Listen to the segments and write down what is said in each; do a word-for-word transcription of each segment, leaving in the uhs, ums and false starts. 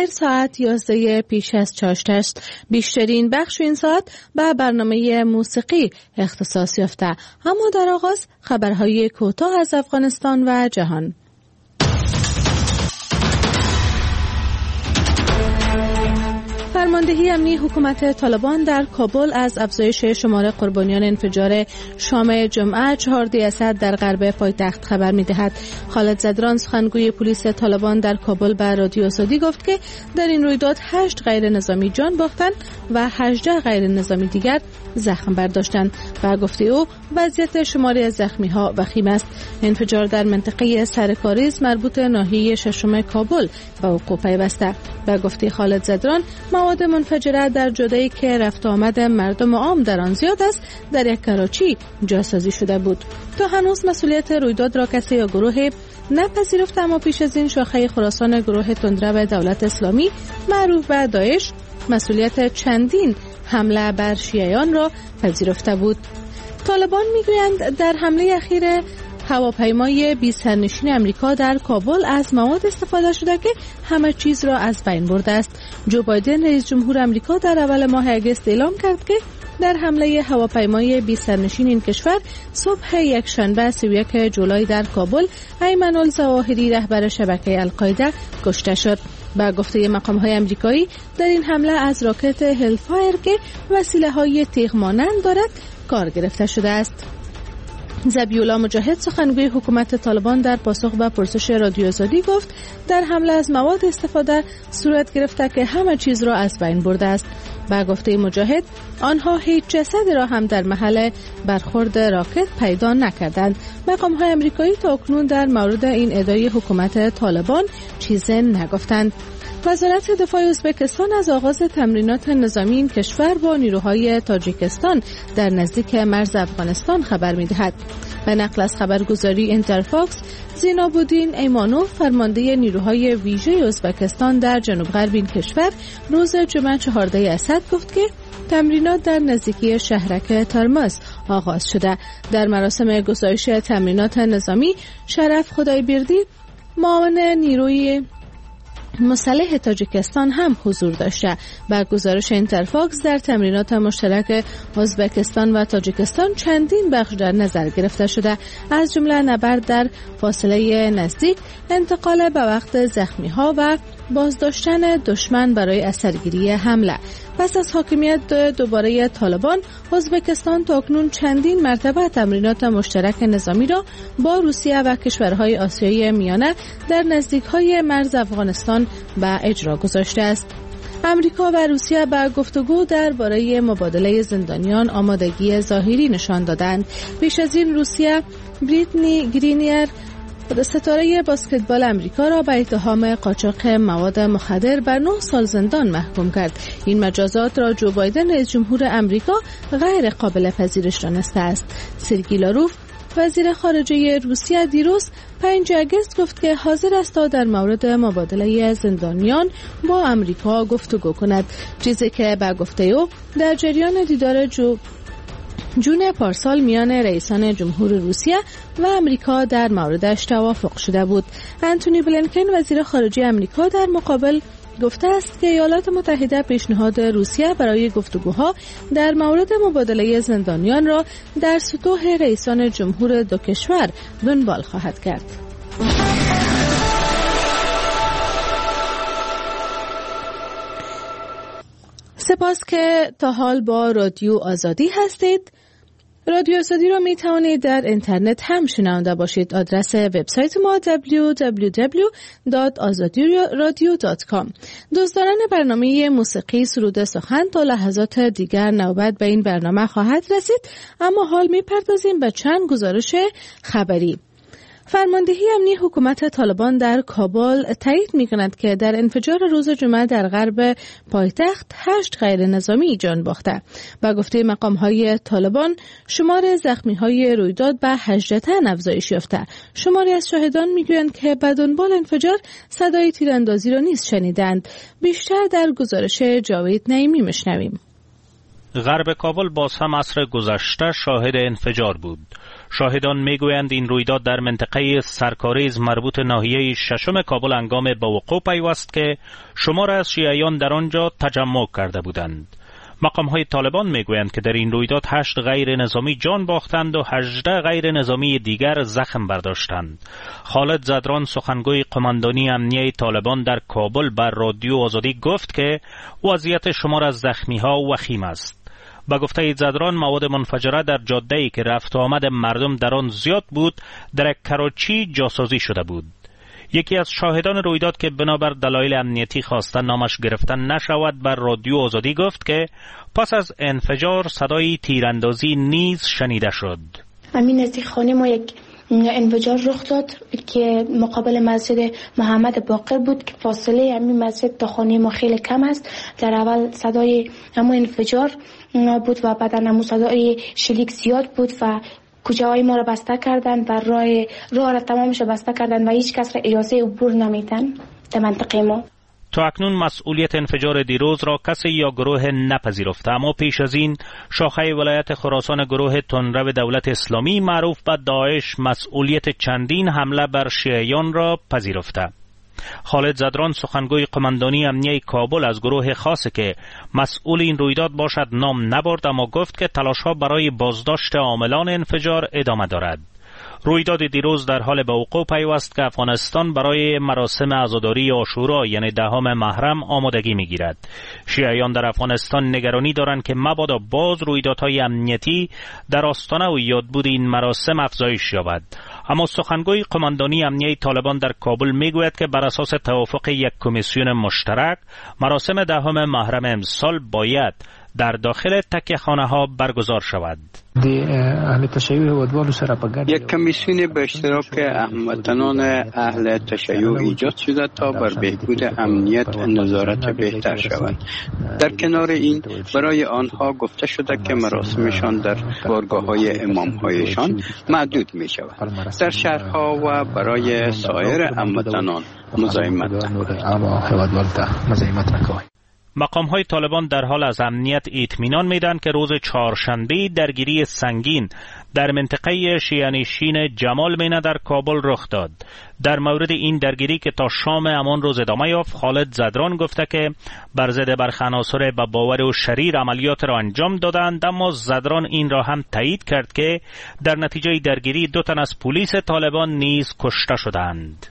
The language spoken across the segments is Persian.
خیر ساعت یازده پیش از چاشت است. بیشترین بخش این ساعت به برنامه موسیقی اختصاص یافته. اما در آغاز خبرهای کوتاه از افغانستان و جهان. فرماندهی امنی حکومت طالبان در کابل از افزایش شمار قربانیان انفجار شام جمعه چهارده اسد در غرب پایتخت خبر می‌دهد. خالد زدران سخنگوی پلیس طالبان در کابل به رادیو آزادی گفت که در این رویداد هشت غیر نظامی جان باختند و هجده غیر نظامی دیگر زخم برداشتند و گفته او وضعیت شماری از زخمی‌ها وخیم است. انفجار در منطقه سرکاریز مربوط ناحیه ششم کابل به وقوع پیوسته. و گفته خالد زدران مواد منفجره در جاده‌ای که رفت آمد مردم عام در آن زیاد است در یک کراچی جاسازی شده بود. تا هنوز مسئولیت رویداد را کسی یا گروه نپذیرفته، اما پیش از این شاخه خراسان گروه تندرو دولت اسلامی معروف به داعش مسئولیت چندین حمله بر شیعیان را پذیرفته بود. طالبان میگویند در حمله اخیر هواپیمای بی سرنشین امریکا در کابل از مواد استفاده شده که همه چیز را از بین برده است. جو بایدن رئیس جمهور امریکا در اول ماه اگست اعلام کرد که در حمله هواپیمای بی سرنشین این کشور صبح یک شنبه سی و یک جولای در کابل ایمن الظواهری رهبر شبکه القاعده کشته شد. با گفته مقام‌های امریکایی در این حمله از راکت هلفایر که وسیله‌های تیغ مانند دارد کار گرفته شده است. ذبیح‌الله مجاهد سخنگوی حکومت طالبان در پاسخ به پرسش رادیو آزادی گفت در حمله از مواد استفاده صورت گرفته که همه چیز را از بین برده است. با گفته مجاهد آنها هیچ جسدی را هم در محل برخورد راکت پیدا نکردند. مقام‌های امریکایی تا اکنون در مورد این ادعای حکومت طالبان چیزی نگفتند. وزارت دفاع ازبکستان از آغاز تمرینات نظامی این کشور با نیروهای تاجیکستان در نزدیک مرز افغانستان خبر می‌دهد. به نقل از خبرگزاری اینترفاکس، زینابودین ایمانوف فرمانده نیروهای ویژه ازبکستان در جنوب غرب این کشور روز جمعه چهارده اسد گفت که تمرینات در نزدیکی شهرک ترمز آغاز شده. در مراسم گزارش تمرینات نظامی شرف خدایبردی معاون نیروی مسلح تاجیکستان هم حضور داشته. با گزارش اینترفاکس در تمرینات مشترک ازبکستان و تاجیکستان چندین بخش در نظر گرفته شده، از جمله نبرد در فاصله نزدیک، انتقال به وقت زخمی ها و بازداشتن دشمن برای اثرگیری حمله. پس از حاکمیت دوباره طالبان، ازبکستان تاکنون چندین مرتبه تمرینات مشترک نظامی را با روسیه و کشورهای آسیای میانه در نزدیک‌های مرز افغانستان به اجرا گذاشته است. امریکا و روسیه به گفتگو درباره مبادله زندانیان آمادگی ظاهری نشان دادند. پیش از این روسیه بریتنی گرینیر ستاره بسکتبال امریکا را به اتهام قاچاق مواد مخدر به نه سال زندان محکوم کرد. این مجازات را جو بایدن رئیس جمهور امریکا غیر قابل پذیرش دانسته است. سرگئی لاروف وزیر خارجه روسیه دیروز پنج آگوست گفت که حاضر است تا در مورد مبادله زندانیان با امریکا گفتگو کند، چیزی که به گفته او در جریان دیدار جو جون پارسال میان رئیسان جمهور روسیه و امریکا در موردش توافق شده بود. انتونی بلینکن وزیر خارجه امریکا در مقابل گفته است که ایالات متحده پیشنهاد روسیه برای گفتگوها در مورد مبادله زندانیان را در سطوح رئیسان جمهور دو کشور دنبال خواهد کرد. سپاس که تا حال با رادیو آزادی هستید. رادیو آزادی را می توانید در اینترنت هم شنونده باشید. آدرس وبسایت ما دبلیو دبلیو دبلیو دات آزادی رادیو دات کام. دوستداران برنامه موسیقی سرود سخن تا لحظات دیگر نوبت به این برنامه خواهد رسید، اما حال می پردازیم به چند گزارش خبری. فرماندهی امنی حکومت طالبان در کابل تایید می‌کند که در انفجار روز جمعه در غرب پایتخت هشت غیر نظامی جان باخته. با گفته مقام‌های طالبان شمار زخمی‌های رویداد به هجده تن افزایش یافته. شماری از شاهدان می‌گویند که به دنبال انفجار صدای تیراندازی را نیز شنیدند. بیشتر در گزارش جاوید نعیمی می‌شنویم. غرب کابل باز هم عصر گذشته شاهد انفجار بود. شاهدان میگویند این رویداد در منطقه سرکاریز مربوط ناحیه ششم کابل هنگام به وقوع پیوست که شمار از شیعیان در آنجا تجمع کرده بودند. مقام‌های طالبان میگویند که در این رویداد هشت غیر نظامی جان باختند و هجده غیر نظامی دیگر زخم برداشتند. خالد زدران سخنگوی قماندانی امنیه طالبان در کابل بر رادیو آزادی گفت که وضعیت شمار از زخمی‌ها وخیم است. با گفته زدران مواد منفجره در جاده‌ای که رفت و آمد مردم در آن زیاد بود در کراچی جاسازی شده بود. یکی از شاهدان رویداد که بنابر دلایل امنیتی خواستن نامش گرفتن نشود بر رادیو آزادی گفت که پس از انفجار صدای تیراندازی نیز شنیده شد. همین نزدیک خانه ما یک انفجار رخ داد که مقابل مسجد محمد باقر بود که فاصله همین مسجد تا خانه ما خیلی کم است. در اول صدای همون انفجار بود و بعد همون صدای شلیک زیاد بود و کوچه های ما را بسته کردن و راه راه را تمامش بسته کردن و هیچ کس را اجازه عبور نمیدن در منطقه ما. تا اکنون مسئولیت انفجار دیروز را کسی یا گروه نپذیرفته، اما پیش از این شاخه ولایت خراسان گروه تندرو دولت اسلامی معروف به داعش مسئولیت چندین حمله بر شیعیان را پذیرفته. خالد زدران سخنگوی قماندانی امنیه کابل از گروه خاصی که مسئول این رویداد باشد نام نبرد، اما گفت که تلاش‌ها برای بازداشت عاملان انفجار ادامه دارد. رویداد دیروز در حال به وقوع پیوست که افغانستان برای مراسم عزاداری عاشورا یعنی دهم محرم آمادگی می‌گیرد. شیعیان در افغانستان نگرانی دارند که مبادا باز رویدادهای امنیتی در آستانه و یادبود این مراسم افزایش یابد. اما سخنگوی قماندانی امنیه طالبان در کابل میگوید که بر اساس توافق یک کمیسیون مشترک مراسم دهم محرم امسال باید در داخل تکیه‌خانه ها برگزار شود. یک کمیسیون به اشتراک هموطنان اهل تشیع ایجاد شده تا بر بهبود امنیت نظارت بهتر شود. در کنار این برای آنها گفته شده که مراسمشان در بارگاه‌های امام‌هایشان محدود می شود. در شهرها و برای سایر هموطنان مزاحمت نکنند. مقام‌های طالبان در حال از امنیت اطمینان میدن که روز چهارشنبه درگیری سنگین در منطقه شیعه‌نشین جمال مینه در کابل رخ داد. در مورد این درگیری که تا شام همان روز ادامه یافت، خالد زدران گفته که بر ضد برخی عناصر با باور و شریر عملیات را انجام دادند، اما زدران این را هم تایید کرد که در نتیجه درگیری دو تن از پلیس طالبان نیز کشته شدند.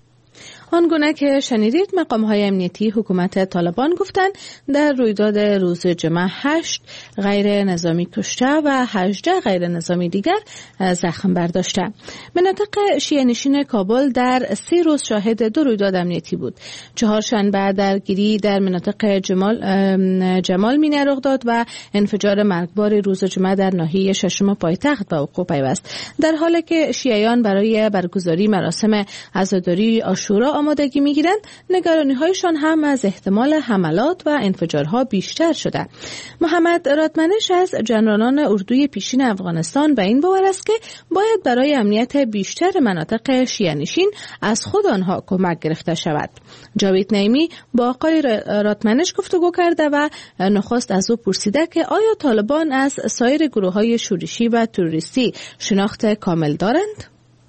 آنگونه که شنیدید مقام‌های امنیتی حکومت طالبان گفتند در رویداد روز جمعه هشت غیر نظامی کشته و هجده غیر نظامی دیگر زخم برداشته. مناطق شیعه‌نشین کابل در سی روز شاهد دو رویداد امنیتی بود. چهارشنبه درگیری در مناطق جمال جمال مینه رخ داد و انفجار مرگبار روز جمعه در ناحیه ششم پایتخت به وقوع پیوست. در حالی که شیعیان برای برگزاری مراسم عزاداری عاشورا آمادگی می‌گیرند، نگرانی‌هایشان هم از احتمال حملات و انفجارها بیشتر شده. محمد رادمنش از جنرالان اردوی پیشین افغانستان به این باور است که باید برای امنیت بیشتر مناطق شیعه‌نشین از خود آنها کمک گرفته شود. جاوید نعیمی با آقای رادمنش گفتگو کرده و نخست از او پرسیده که آیا طالبان از سایر گروه‌های شورشی و تروریستی شناخت کامل دارند؟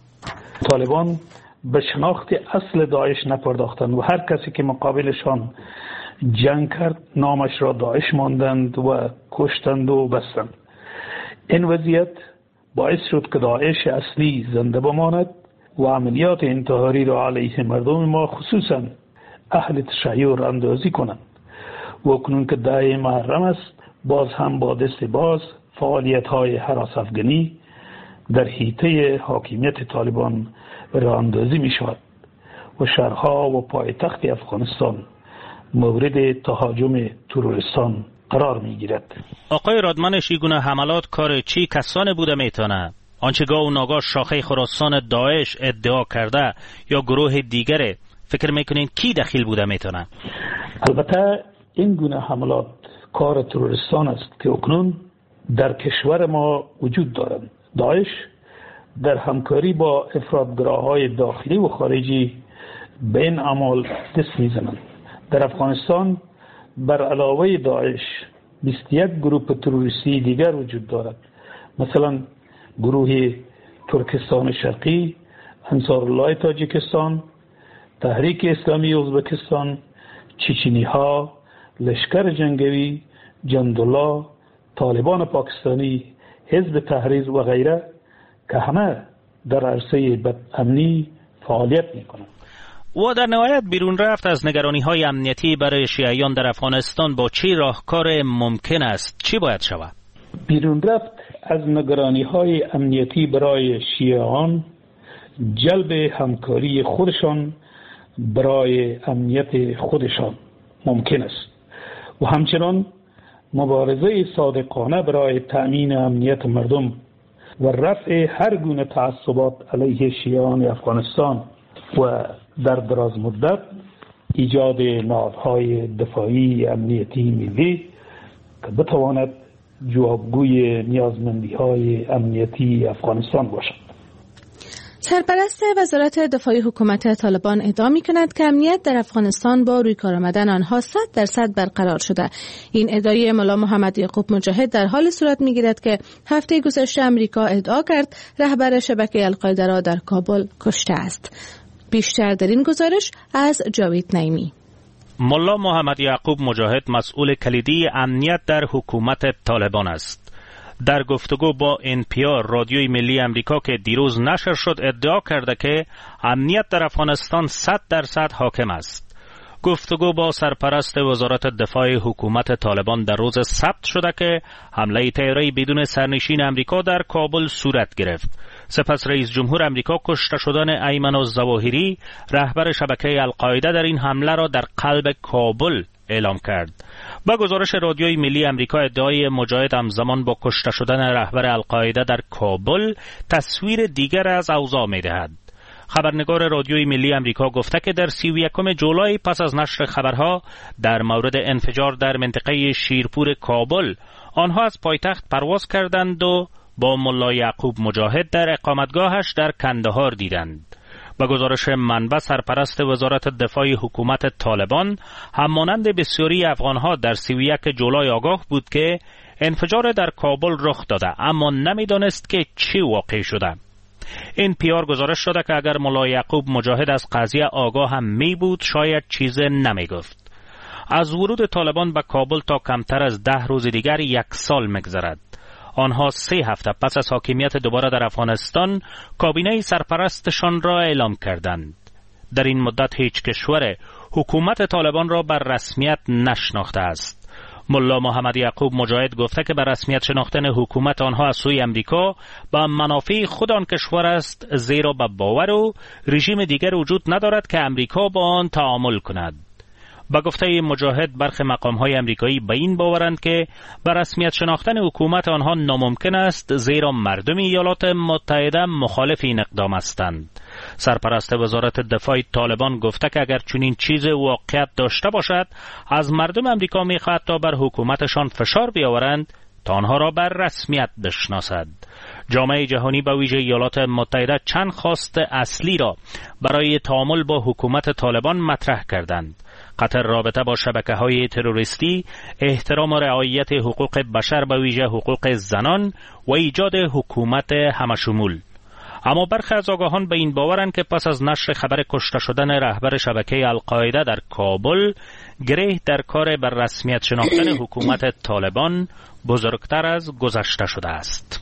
طالبان به شناخت اصل داعش نپرداختند و هر کسی که مقابلشان جنگ کرد نامش را داعش ماندند و کشتند و بستند. این وضعیت باعث شد که داعش اصلی زنده بماند و عملیات انتحاری را علیه مردم ما خصوصا اهل تشیع را اندازی کنند. و اکنون که ده محرم است، باز هم با دست باز فعالیت های هراس افغانی در حیطه حاکمیت طالبان راه اندازی می شود و شهرها و پایتخت افغانستان مورد تهاجم تروریستان قرار می گیرد. آقای رادمنش، این گونه حملات کار چی کسانی بوده میتونه؟ آنچه گاه و ناگاه شاخه خراسان داعش ادعا کرده یا گروه دیگره، فکر میکنین کی دخیل بوده میتونه؟ البته این گونه حملات کار تروریستان است که اکنون در کشور ما وجود دارند. داعش در همکاری با افراطگراهای داخلی و خارجی به این اعمال دست میزنند. در افغانستان بر علاوه داعش بیست و یک گروه تروریستی دیگر وجود دارد. مثلا گروه ترکستان شرقی، انصارالله تاجیکستان، تحریک اسلامی ازبکستان، چچنی ها، لشکر جنگی، جندولا، طالبان پاکستانی، حزب تحریر و غیره که همه در عرصه بدامنی فعالیت میکنند. و در نهایت بیرون رفت از نگرانی های امنیتی برای شیعیان در افغانستان با چه راهکار ممکن است؟ چی باید شود؟ بیرون رفت از نگرانی های امنیتی برای شیعیان جلب همکاری خودشان برای امنیت خودشان ممکن است و همچنان مبارزه صادقانه برای تأمین امنیت مردم و رفع هر گونه تعصبات علیه شیعیان افغانستان و در دراز مدت ایجاد نهادهای دفاعی امنیتی ملی که بتواند جوابگوی نیازمندی‌های امنیتی افغانستان باشد. سرپرست وزارت دفاع حکومت طالبان ادعا می‌کند که امنیت در افغانستان با روی کار آمدن آنها صد درصد برقرار شده. این ادعای ملا محمد یعقوب مجاهد در حال صورت می‌گیرد که هفته گذشته امریکا ادعا کرد رهبر شبکه القاعده را در کابل کشته است. بیشتر در این گزارش از جاوید نعیمی. ملا محمد یعقوب مجاهد مسئول کلیدی امنیت در حکومت طالبان است. در گفتگو با ان پی آر رادیوی ملی امریکا که دیروز نشر شد ادعا کرده که امنیت در افغانستان صد درصد حاکم است. گفتگو با سرپرست وزارت دفاع حکومت طالبان در روز سبت شده که حمله طیاره‌ای بدون سرنشین امریکا در کابل صورت گرفت. سپس رئیس جمهور امریکا کشته شدن ایمن الظواهری رهبر شبکه القاعده در این حمله را در قلب کابل اعلام کرد. با گزارش رادیوی ملی امریکا ادعای مجاهد همزمان با کشته شدن رهبر القاعده در کابل تصویر دیگر از اوضاع می‌دهد. خبرنگار رادیوی ملی امریکا گفته که در سی و یکم جولای پس از نشر خبرها در مورد انفجار در منطقه شیرپور کابل آنها از پایتخت پرواز کردند و با ملا یعقوب مجاهد در اقامتگاهش در کندهار دیدند. با گزارش منبع سرپرست وزارت دفاع حکومت طالبان همانند بسیاری افغانها در سی و یک جولای آگاه بود که انفجار در کابل رخ داده اما نمیدانست که چی واقع شده. این پی آر گزارش داده که اگر ملا یعقوب مجاهد از قضیه آگاه هم می بود شاید چیز نمی گفت. از ورود طالبان به کابل تا کمتر از ده روز دیگر یک سال مگذرد. آنها سه هفته پس از حاکمیت دوباره در افغانستان کابینه سرپرستشان را اعلام کردند. در این مدت هیچ کشور حکومت طالبان را بر رسمیت نشناخته است. ملا محمد یعقوب مجاهد گفته که بر رسمیت شناختن حکومت آنها از سوی امریکا با منافع خود آن کشور است، زیرا به باور و رژیم دیگر وجود ندارد که امریکا با آن تعامل کند. با گفته مجاهد برخی مقام‌های امریکایی به این باورند که بر رسمیت شناختن حکومت آنها ناممکن است، زیرا مردم ایالات متحده مخالف این اقدام هستند. سرپرست وزارت دفاع طالبان گفته که اگر چنین چیز واقعیت داشته باشد از مردم امریکا می‌خواهد تا بر حکومتشان فشار بیاورند تا آنها را بر رسمیت بشناسد. جامعه جهانی به ویژه ایالات متحده چند خواست اصلی را برای تعامل با حکومت طالبان مطرح کردند: قطع رابطه با شبکه‌های تروریستی، احترام و رعایت حقوق بشر به ویژه حقوق زنان و ایجاد حکومت همشمول. اما برخی از آگاهان به این باورند که پس از نشر خبر کشته شدن رهبر شبکه القاعده در کابل، گره در کار بر رسمیت شناختن حکومت طالبان بزرگتر از گذشته شده است.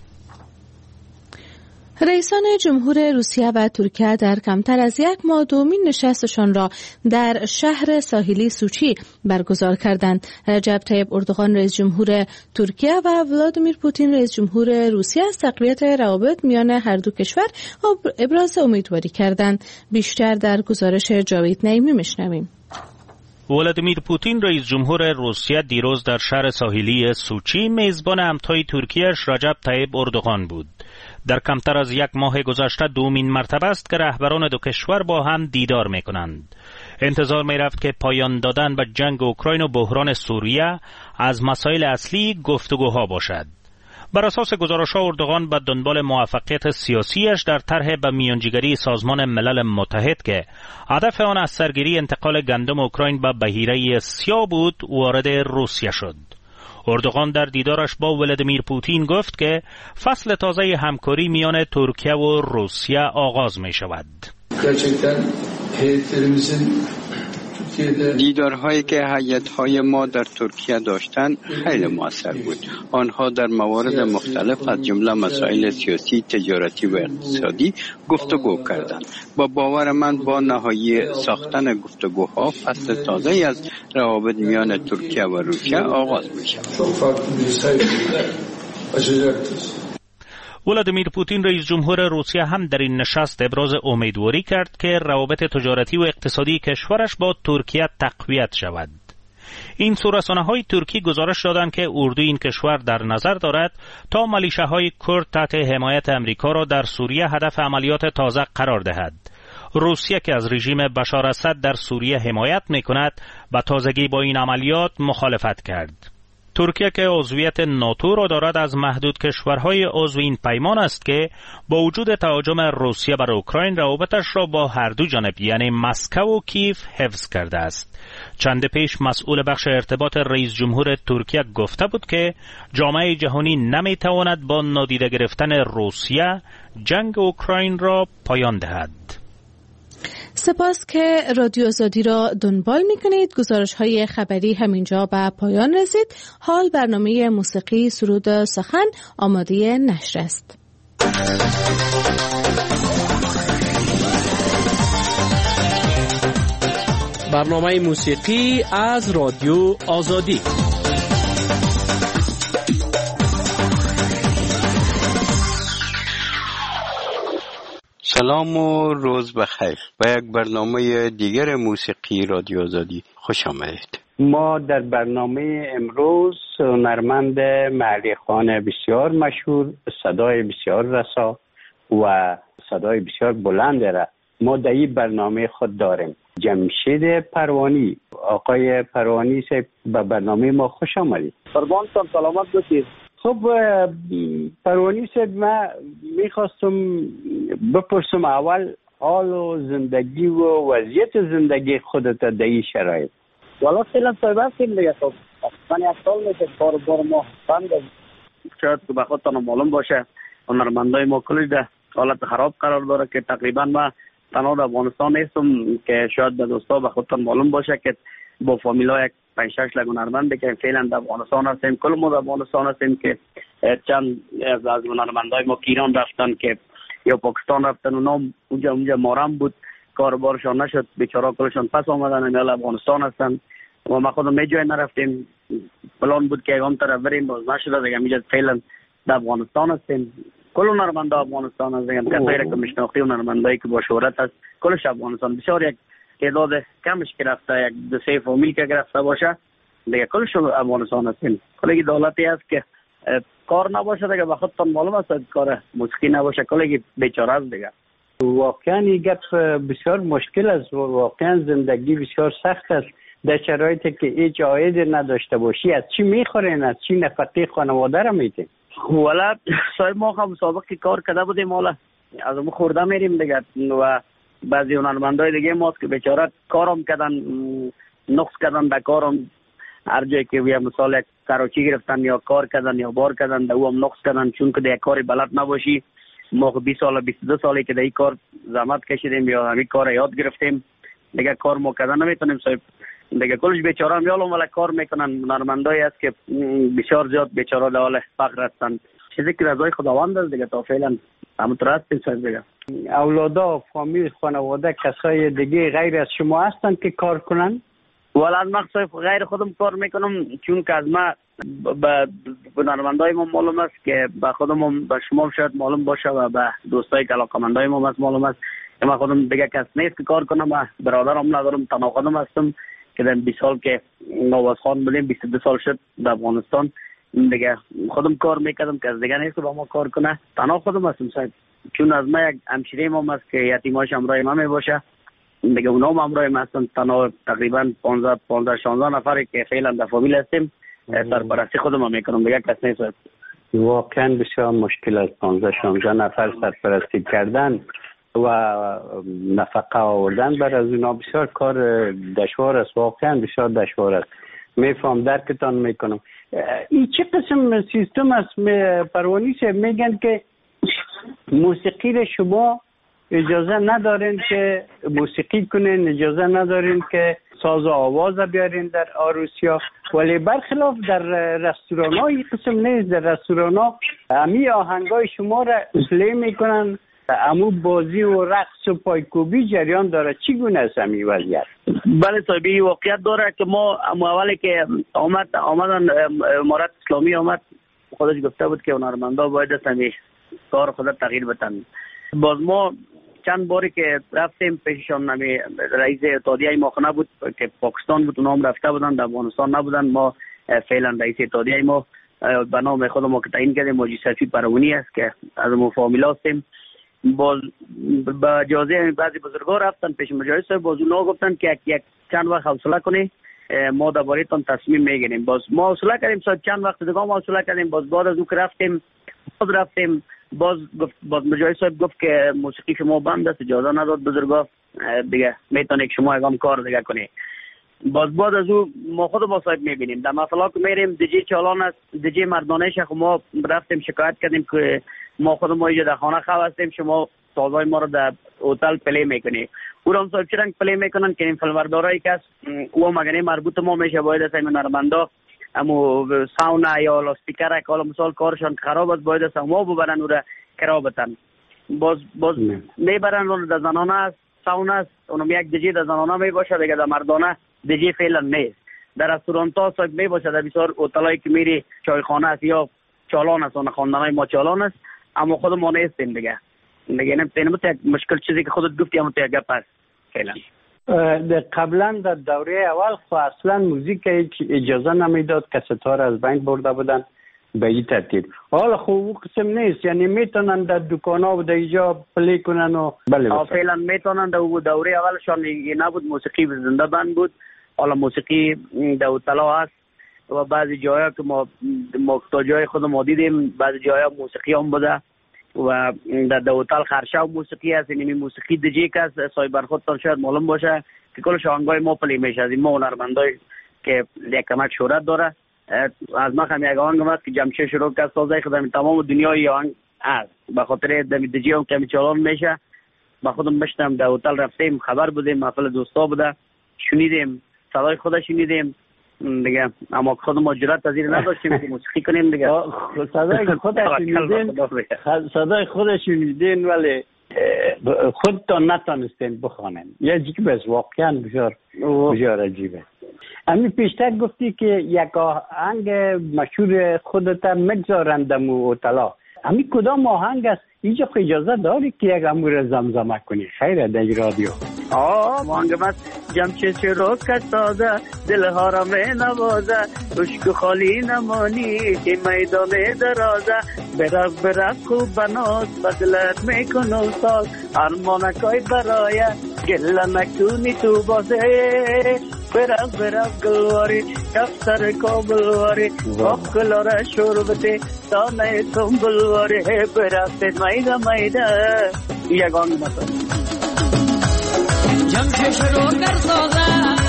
رئیسان جمهور روسیه و ترکیه در کمتر از یک ماه دومین نشستشان را در شهر ساحلی سوچی برگزار کردند. رجب طیب اردوغان رئیس جمهور ترکیه و ولادیمیر پوتین رئیس جمهور روسیه از تقویت روابط میان هر دو کشور ابراز امیدواری کردند. بیشتر در گزارش جاوید نعیمی میشنویم. ولادیمیر پوتین رئیس جمهور روسیه دیروز در شهر ساحلی سوچی میزبان همتای ترکیه‌اش رجب طیب اردوغان بود. در کمتر از یک ماه گذشته دومین مرتبه است که رهبران دو کشور با هم دیدار می‌کنند. انتظار می‌رفت که پایان دادن به جنگ اوکراین و بحران سوریه از مسائل اصلی گفتگوها باشد. بر اساس گزارش‌ها اردوغان به دنبال موفقیت سیاسیش در طرح به میانجیگری سازمان ملل متحد که هدف آن از سرگیری انتقال گندم اوکراین به بحیره سیاه بود وارد روسیه شد. اردوغان در دیدارش با ولادیمیر پوتین گفت که فصل تازه همکاری میان ترکیه و روسیه آغاز می شود. دیدارهایی که هیئت‌های ما در ترکیه داشتند خیلی مؤثر بود. آنها در موارد مختلف از جمله مسائل سیاسی، تجارتی و اقتصادی گفتگو کردند. با باور من با نهایی ساختن گفتگوها فصل تازه‌ای از روابط میان ترکیه و روسیه آغاز می‌شود. ولادیمیر پوتین رئیس جمهور روسیه هم در این نشست ابراز امیدواری کرد که روابط تجارتی و اقتصادی کشورش با ترکیه تقویت شود. این سو رسانه‌های ترکی گزارش دادند که اردوی این کشور در نظر دارد تا میلیشه‌های کرد تحت حمایت امریکا را در سوریه هدف عملیات تازه قرار دهد. روسیه که از رژیم بشار اسد در سوریه حمایت می‌کند و تازگی با این عملیات مخالفت کرد. ترکیه که عضویت ناتو را دارد از محدود کشورهای عضو این پیمان است که با وجود تهاجم روسیه بر اوکراین روابطش را با هر دو جانب یعنی مسکو و کیف حفظ کرده است. چند پیش مسئول بخش ارتباط رئیس جمهور ترکیه گفته بود که جامعه جهانی نمیتواند با نادیده گرفتن روسیه جنگ اوکراین را پایان دهد. سپاس که رادیو آزادی را دنبال می کنید. گزارش های خبری همینجا به پایان رسید. حال برنامه موسیقی سرود سخن آماده نشر است. برنامه موسیقی از رادیو آزادی. سلام و روز بخیر. با یک برنامه دیگر موسیقی رادیو آزادی خوش آمدید. ما در برنامه امروز هنرمند محلی خوان بسیار مشهور، صدای بسیار رسا و صدای بسیار بلند را ما در این برنامه خود داریم. جمشید پروانی. آقای پروانی سے به برنامه ما خوش آمدید. قربان صاحب سلامت باشید. خب پروانی صاحب، من میخواستم بپرسم اول حال و زندگی و وضعیت زندگی خودت در این شرایط. والا فعلا صاحب هستیم دیگه. خب من یک سال میشه کار بار ما بند. شاید که به خودتان معلوم باشه هنرمندای ما کلی در حالت خراب قرار داره که تقریبا ما تنها در افغانستان نیستم که شاید به دوستا به خودتان معلوم باشه که با فامیلا یک پنج شش لگ هنرمند که فعلا در افغانستان هستیم. کل ما در افغانستان هستیم که چند از هنرمندای ما ایران رفتن که یا پاکستان رفتن، اونا اونجا اونجا مارم بود، کاربارشان نشد، بیچارا کلشان پس آمدن، یا افغانستان هستن و ما خودم می جای نرفتیم. پلان بود که اون طرف بریم، باز نشد دیگه. میگه فعلا در افغانستان هستیم. کل هنرمندا افغانستان هستن، کسایی که میشناختی هنرمندایی که با شهرت هست کلش افغانستان. بسیار یک تعداد کمش گرفته، یک دو سه فامیل که گرفته باشه دیگه کلش افغانستان هستیم. کلی دولتی هست که کار نباشه دیگه، به خودتان معلوم است کار موسیقی نباشه کلی بیچاره است دیگه. واقعا این گپ بسیار مشکل است، واقعا زندگی بسیار سخت است در شرایطی که هیچ عایدی نداشته باشی. از چی میخورین؟ از چی نفقه خانواده را میدین؟ والا صاحب ما هم سابقی کار کرده بودیم، حالا از اون خورده میریم دیگه. و بعضی هنرمندای دیگه ماست که بیچاره کارم کردن، نقص کردن به کارم، هر جایی که یه مثال یک کراچی گرفتن یا کار کردن یا بار کردن در او هم نقص کردن، چون که در کاری بلد نباشی. ما بیست سال بیست و دو سالی که در این کار زحمت کشیدیم یا همین کار یاد گرفتیم دیگه، کار ما کردن نمیتونیم صاحب دیگه. کلش بیچاره هم یالم ولی کار میکنن. هنرمندایی هست که بسیار زیاد بیچاره در حال فقر هستن. چیزی که رضای خداوند است دیگه. تا فعلا همونطور هستیم صاحب دیگه. اولادا، فامیل، خانواده، کسای دیگه غیر از شما هستن که کار کنن؟ والا از مقصد غیر خودم کار میکنم، چون که از ما به هنرمندای ما معلوم است که به خودم به شما شاید معلوم باشه و به دوستای که علاقمندای ما است معلوم است که من خودم دیگه کس نیست که کار کنم. من برادرم ندارم، تنها خودم هستم که در بیست سال که نواز خان بودیم، بیست و دو سال شد در افغانستان دیگه خودم کار میکردم که از دیگه نیست با ما کار کنه. تنها خودم هستم صاحب، چون از ما یک همشیره ما هست که یتیماش همراه ما میباشه دیگه. اونا هم همراه ما هستن. تنها تقریبا پانزده پانزده شانزده نفری که فعلا در فامیل هستیم. سرپرستی خودم هم میکنم دیگه، کس نیست. واقعا بسیار مشکل است پانزده شانزده نفر سرپرستی کردن و نفقه آوردن بر از اونا. بسیار کار دشوار است، واقعا بسیار دشوار است. میفهم، درکتان میکنم. این چه قسم سیستم است پروانی صاحب؟ میگن که موسیقی را شما اجازه ندارین که موسیقی کنین، اجازه ندارین که ساز و آواز بیارین در عروسیا، ولی برخلاف در رستوران ها این قسم نیست. در رستوران ها همی آهنگای شما را پلی میکنن، امو بازی و رقص و پایکوبی جریان داره. چی گونه است همی وضعیت؟ بله صاحب، این واقعیت داره که ما اولی که آمد آمدن امارت اسلامی آمد، خودش گفته بود که هنرمندا باید همی کار خود تغییر بدن. باز ما چند باری که رفتیم پیششان، نمی رئیس اتحادیه ما نبود که پاکستان بود، اونها هم رفته بودن، در افغانستان نبودن. ما فعلا رئیس اتحادیه ما به نام خود ما که تعیین کردیم موجی صفی پروانی است که از ما فامیل هستیم. باز با اجازه بعضی بزرگا رفتن پیش مجلس صاحب، باز اونها گفتن که یک, یک چند وقت حوصله کنی، ما درباره تان تصمیم میگیریم. باز ما حوصله کردیم، ساعت چند وقت دیگه ما حوصله کردیم. باز بعد از اون که رفتیم باز رفتیم باز گفت باز مجاهد صاحب گفت که موسیقی شما بند است، اجازه نداد بزرگا دیگه میتونید شما اگام کار دیگه کنی. باز بعد از او ما خود با صاحب میبینیم در مثلا که میریم دیجی چالان است، دیجی مردانه شخ، ما رفتیم شکایت کردیم که ما خود ما اینجا در خانه خواه هستیم، شما سازای ما رو در هتل پلی میکنی. او را هم صاحب چی رنگ پلی میکنن که این فلوردارایی که است او مگنه مربوط ما میشه باید است این نرمندا امو ساونا یا لاستیکر که حالا مثال کارشان خراب است باید است ما ببرن او را کرا بتن. باز باز میبرن رو در زنانه است، ساونا است، اونم یک دیجی در زنانه میباشه دیگه در مردانه دیجی فعلا نیست. در رستوران ها صاحب میباشه، در بسیار هتلایی که میری چایخانه است یا چالان است، اون خواندنای ما چالان است، اما خود ما نیستیم دیگه. دیگه نمیتونیم یک مشکل چیزی که خودت گفتی اما تو یک گپ است فعلا. قبلا در دوره اول خو اصلا موزیک هیچ اجازه نمیداد که ستاره از بین برده بودن به این ترتیب. حالا خب او قسم نیست، یعنی میتونن در دکانا و در اینجا پلی کنن و بله فعلا میتونن. در دوره اولشان نبود، موسیقی زنده بند بود. حالا موسیقی در هتل‌ها هست و بعضی جاها که ما ما تا جای خود ما دیدیم بعضی جاها موسیقی هم بوده و در در هتل خرشا موسیقی هست. یعنی موسیقی دیجی که است صاحب خودتان شاید معلوم باشه که کل شاهنگای ما پلی میشه. از این ما هنرمندای که یک کمک شهرت داره، از ما هم یک آهنگ هست که جمشه شروع کرد سازای خودم تمام دنیای آهنگ است، به خاطر در دیجی هم کمی چالان میشه. با خودم بشتم در هتل رفتیم، خبر بودیم، محفل دوستا بوده، شنیدیم صدای خودش شنیدیم دیگه، اما خود ما جرأت از این نداشتیم که موسیقی کنیم دیگه. صدای خودش شنیدین، صدای خودش شنیدین ولی خودتان نتانستین بخوانین. یه چیزی بس واقعا بسیار بسیار عجیبه. امی پیشتر گفتی که یک آهنگ مشهور خودت میگذارن در هتل‌ها، امی کدام آهنگ است؟ اینجا اجازه داری که یک امور زمزمه کنی؟ خیره در رادیو. آه مانگمت جمچه شروع کسازه دلها را می نوازه، عشق خالی نمانی که میدان درازه، برف برف خوب بناس بدلت میکنم سال، ارمانکای برای گله نکنی تو بازه، برف برف گلواری دفتر کابلواری آخ گلاره شربته دانه تنبلواری برفت میده میده. یک آنگ مثلا جمشه شروع کر سازه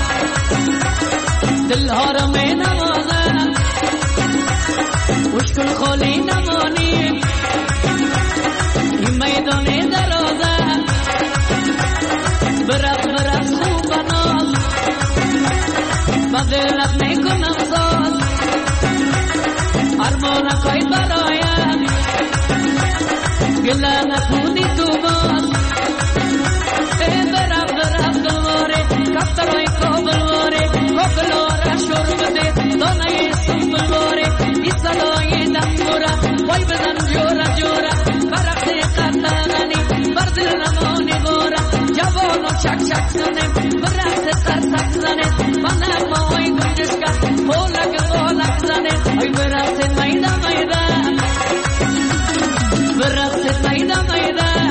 دلها را می نوازه، مشکل خالی نمانی این میدان درازه، برف برف خوب بناز بدلت میکنم ساز، ارمانکای برایم گله نکنی تو باز، برف برف گلواره کفترهای کابلواره کابلواره شربته دانه سنبلواره ای صدای دنگوره وای بزن جوره جوره برخت قطغنی بردل نمانی گوره جوانو چک چک زنه برخت ترسک زنه منک ماهای گنجشکر پولک پولک زنه ای برخت میده میده برخت میده میده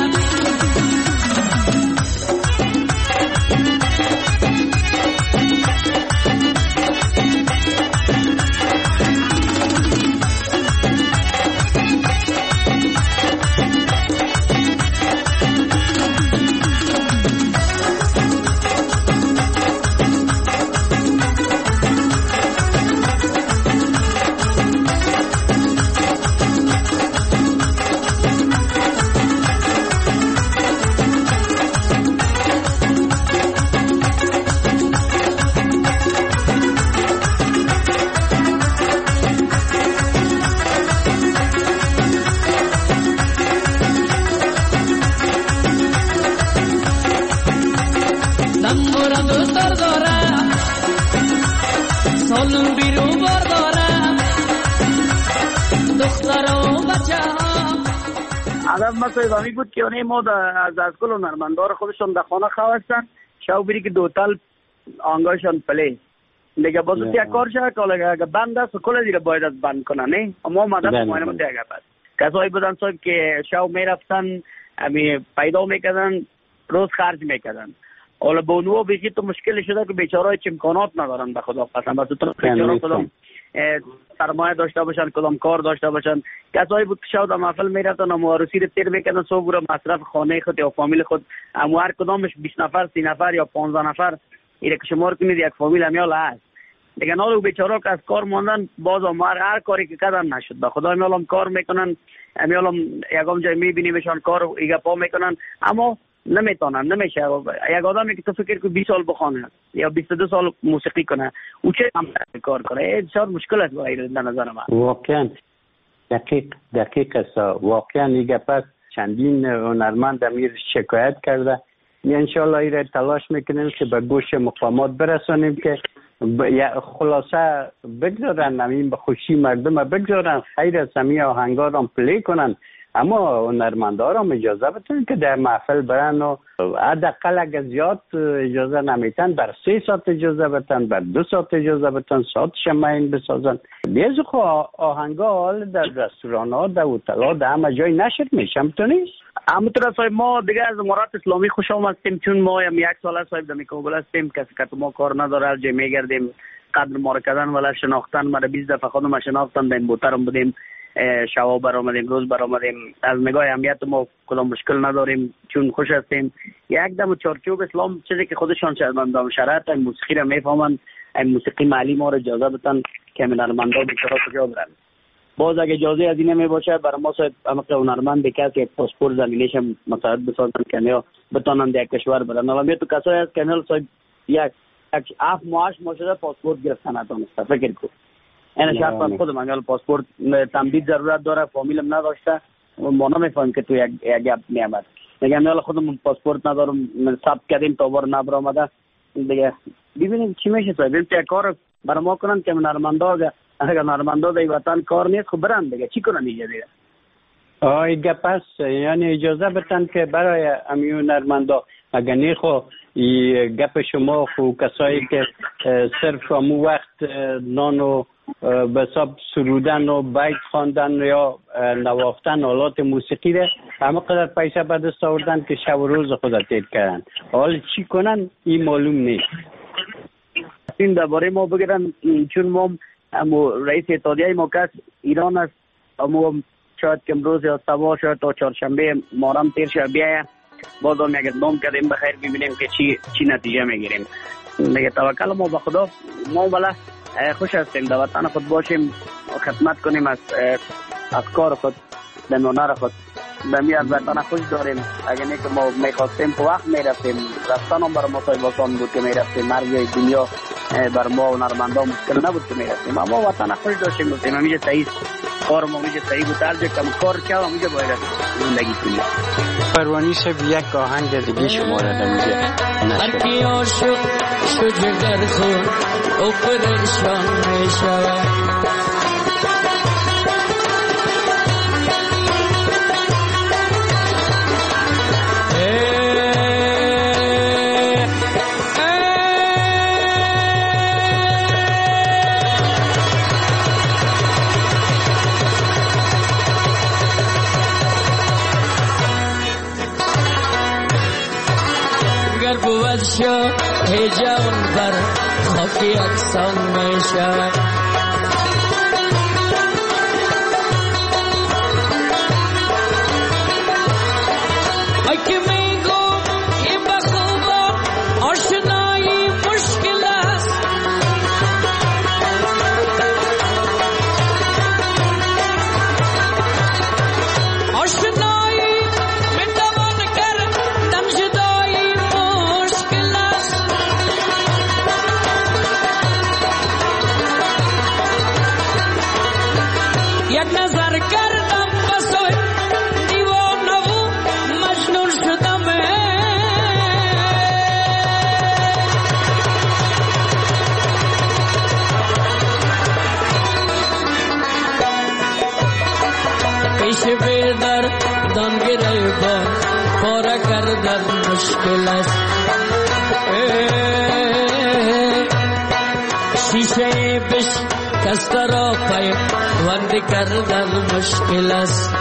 سالون بیرو بردارم دختر و بچه ها. هدف مسئله بود که اونی ما از از کل هنرمندار خودشون در خانه خواستن شاو بری که دوتل آنگاهشان پلی دیگه باز یک کار شد که اگه بند است کل دیگه باید از بند کنن نه اما مدد ماینه من دیگه پس کسایی بودن صاحب که شاو میرفتن امی پیدا میکردن روز خرج میکردن حالا به اونو بیشی تو مشکل شده که بیچاره چه امکانات ندارن به خدا قسم بس تو بیچاره کدام سرمایه داشته باشن کدام کار داشته باشن کسایی بود که شاو در محفل میرفتن و معرسی رو تیر میکردن صبح برو مصرف خانه خود یا فامیل خود اما هر کدامش بیست نفر سی نفر یا پانزده نفر ایره که شمار کنید یک فامیل همیال هست دیگه نالو بیچاره که از کار ماندن باز هم هر کاری که کردن نشد به خدا همیال هم کار میکنن همیال هم یکم جای میبینیمشان کار ایگه پا میکنن اما نمیتونن نمیشه یک آدمی که تو فکر که بیست سال بخونه یا بیست و دو سال موسیقی کنه او چه هم کار کنه بسیار مشکل است برای در نظر من واقعا دقیق دقیق است واقعا ایگه پس چندین هنرمند امیر شکایت کرده انشالله ایره تلاش میکنیم که به گوش مقامات برسانیم که خلاصه بگذارن همین به خوشی مردم بگذارن خیر از همین آهنگا را پلی کنن اما هنرمندا را اجازه بدن که در محفل برن و حداقل اگه زیاد اجازه نمیتن بر سه ساعت اجازه بدن بر دو ساعت اجازه بدن ساعت شمعین بسازن بیز خو آهنگا حال در رستوران ها در هتل ها در همه جای نشر میشه میتونیست همونطور صاحب ما دیگه از امارات اسلامی خوش آمدیم چون ما هم یک سال صاحب در کابل هستیم کسی که ما کار نداره جای میگردیم قدر ما کردن ولی شناختن ما بیست دفعه خودم شناختم در این بوترم بودیم شوا برآمدیم روز برآمدیم از نگاه اهمیت ما کدام مشکل نداریم چون خوش هستیم یک دم چارچوب اسلام چیزی که خودشان شرمندام شرایط این موسیقی را میفهمن این موسیقی معلی ما را اجازه بدن که هنرمندا بیچاره کجا برن باز اگه اجازه از این نمیباشه برای ما صاحب اما که هنرمند بکاس که پاسپورت زمینش هم مساعد بسازن که نه بتونن در کشور برن ولی تو کسایی از کانال صاحب یک یک اف ماش ماشه پاسپورت گرفتن نداشته فکر کو این شرط از خود من پاسپورت تمدید ضرورت داره فامیلم نداشته ما نمیفهمیم که تو یک یک میامد میگم نه خودمون پاسپورت ندارم ثبت کردیم تا بار نبر آمده دیگه ببینیم چی میشه صاحب این کار برای ما کنن که هنرمندا اگر هنرمندا در وطن کار نیست خب برن دیگه چی کنن دیگه دیگه آی گپس یعنی اجازه بدن که برای امی هنرمندا اگر نه خو گپ شما خو کسایی که صرف امو وقت نانو به حساب سرودن و بیت خواندن یا نواختن آلات موسیقی ده همه قدر پیسه به دست آوردن که شب و روز خود تیر کردن حال چی کنن این معلوم نیست این درباره ما بگیرن چون ما رئیس اتحادیه ما کس ایران است اما شاید که امروز یا سبا شاید تا چهارشنبه مارم تیر شد بیایه باز هم یک اقدام کردیم بخیر ببینیم که چی چی نتیجه میگیریم دیگه توکل ما به خدا ما بله خوش هستیم در وطن خود باشیم خدمت کنیم از از کار خود در هنر خود دمی از وطن خوش داریم اگر نه که ما میخواستیم په وقت میرفتیم رفتن هم برای ما صاحب آسان بود که میرفتیم هر جای دنیا بر ما هنرمندا مشکل نبود که میرفتیم اما وطن خوش داشتیم گفتیم همیشه صحیح کار ما همیشه صحیح بود هر جا کم کار کرد همیشه باید زندگی کنیم پروانی صاحب یک آهنگ دیگه شما را نمیگه هر کی عاشق شد جگر خود او پریشان میشود هی جوان بر خاکی اکسان می شود ای که می گو این بخوبا آشنایی مشکل است آشنایی می توان کردن جدایی مشکل است شیشه به در دان گریبان پاره کردن مشکل است. شیشه بش کست را پای وندی کردن مشکل است.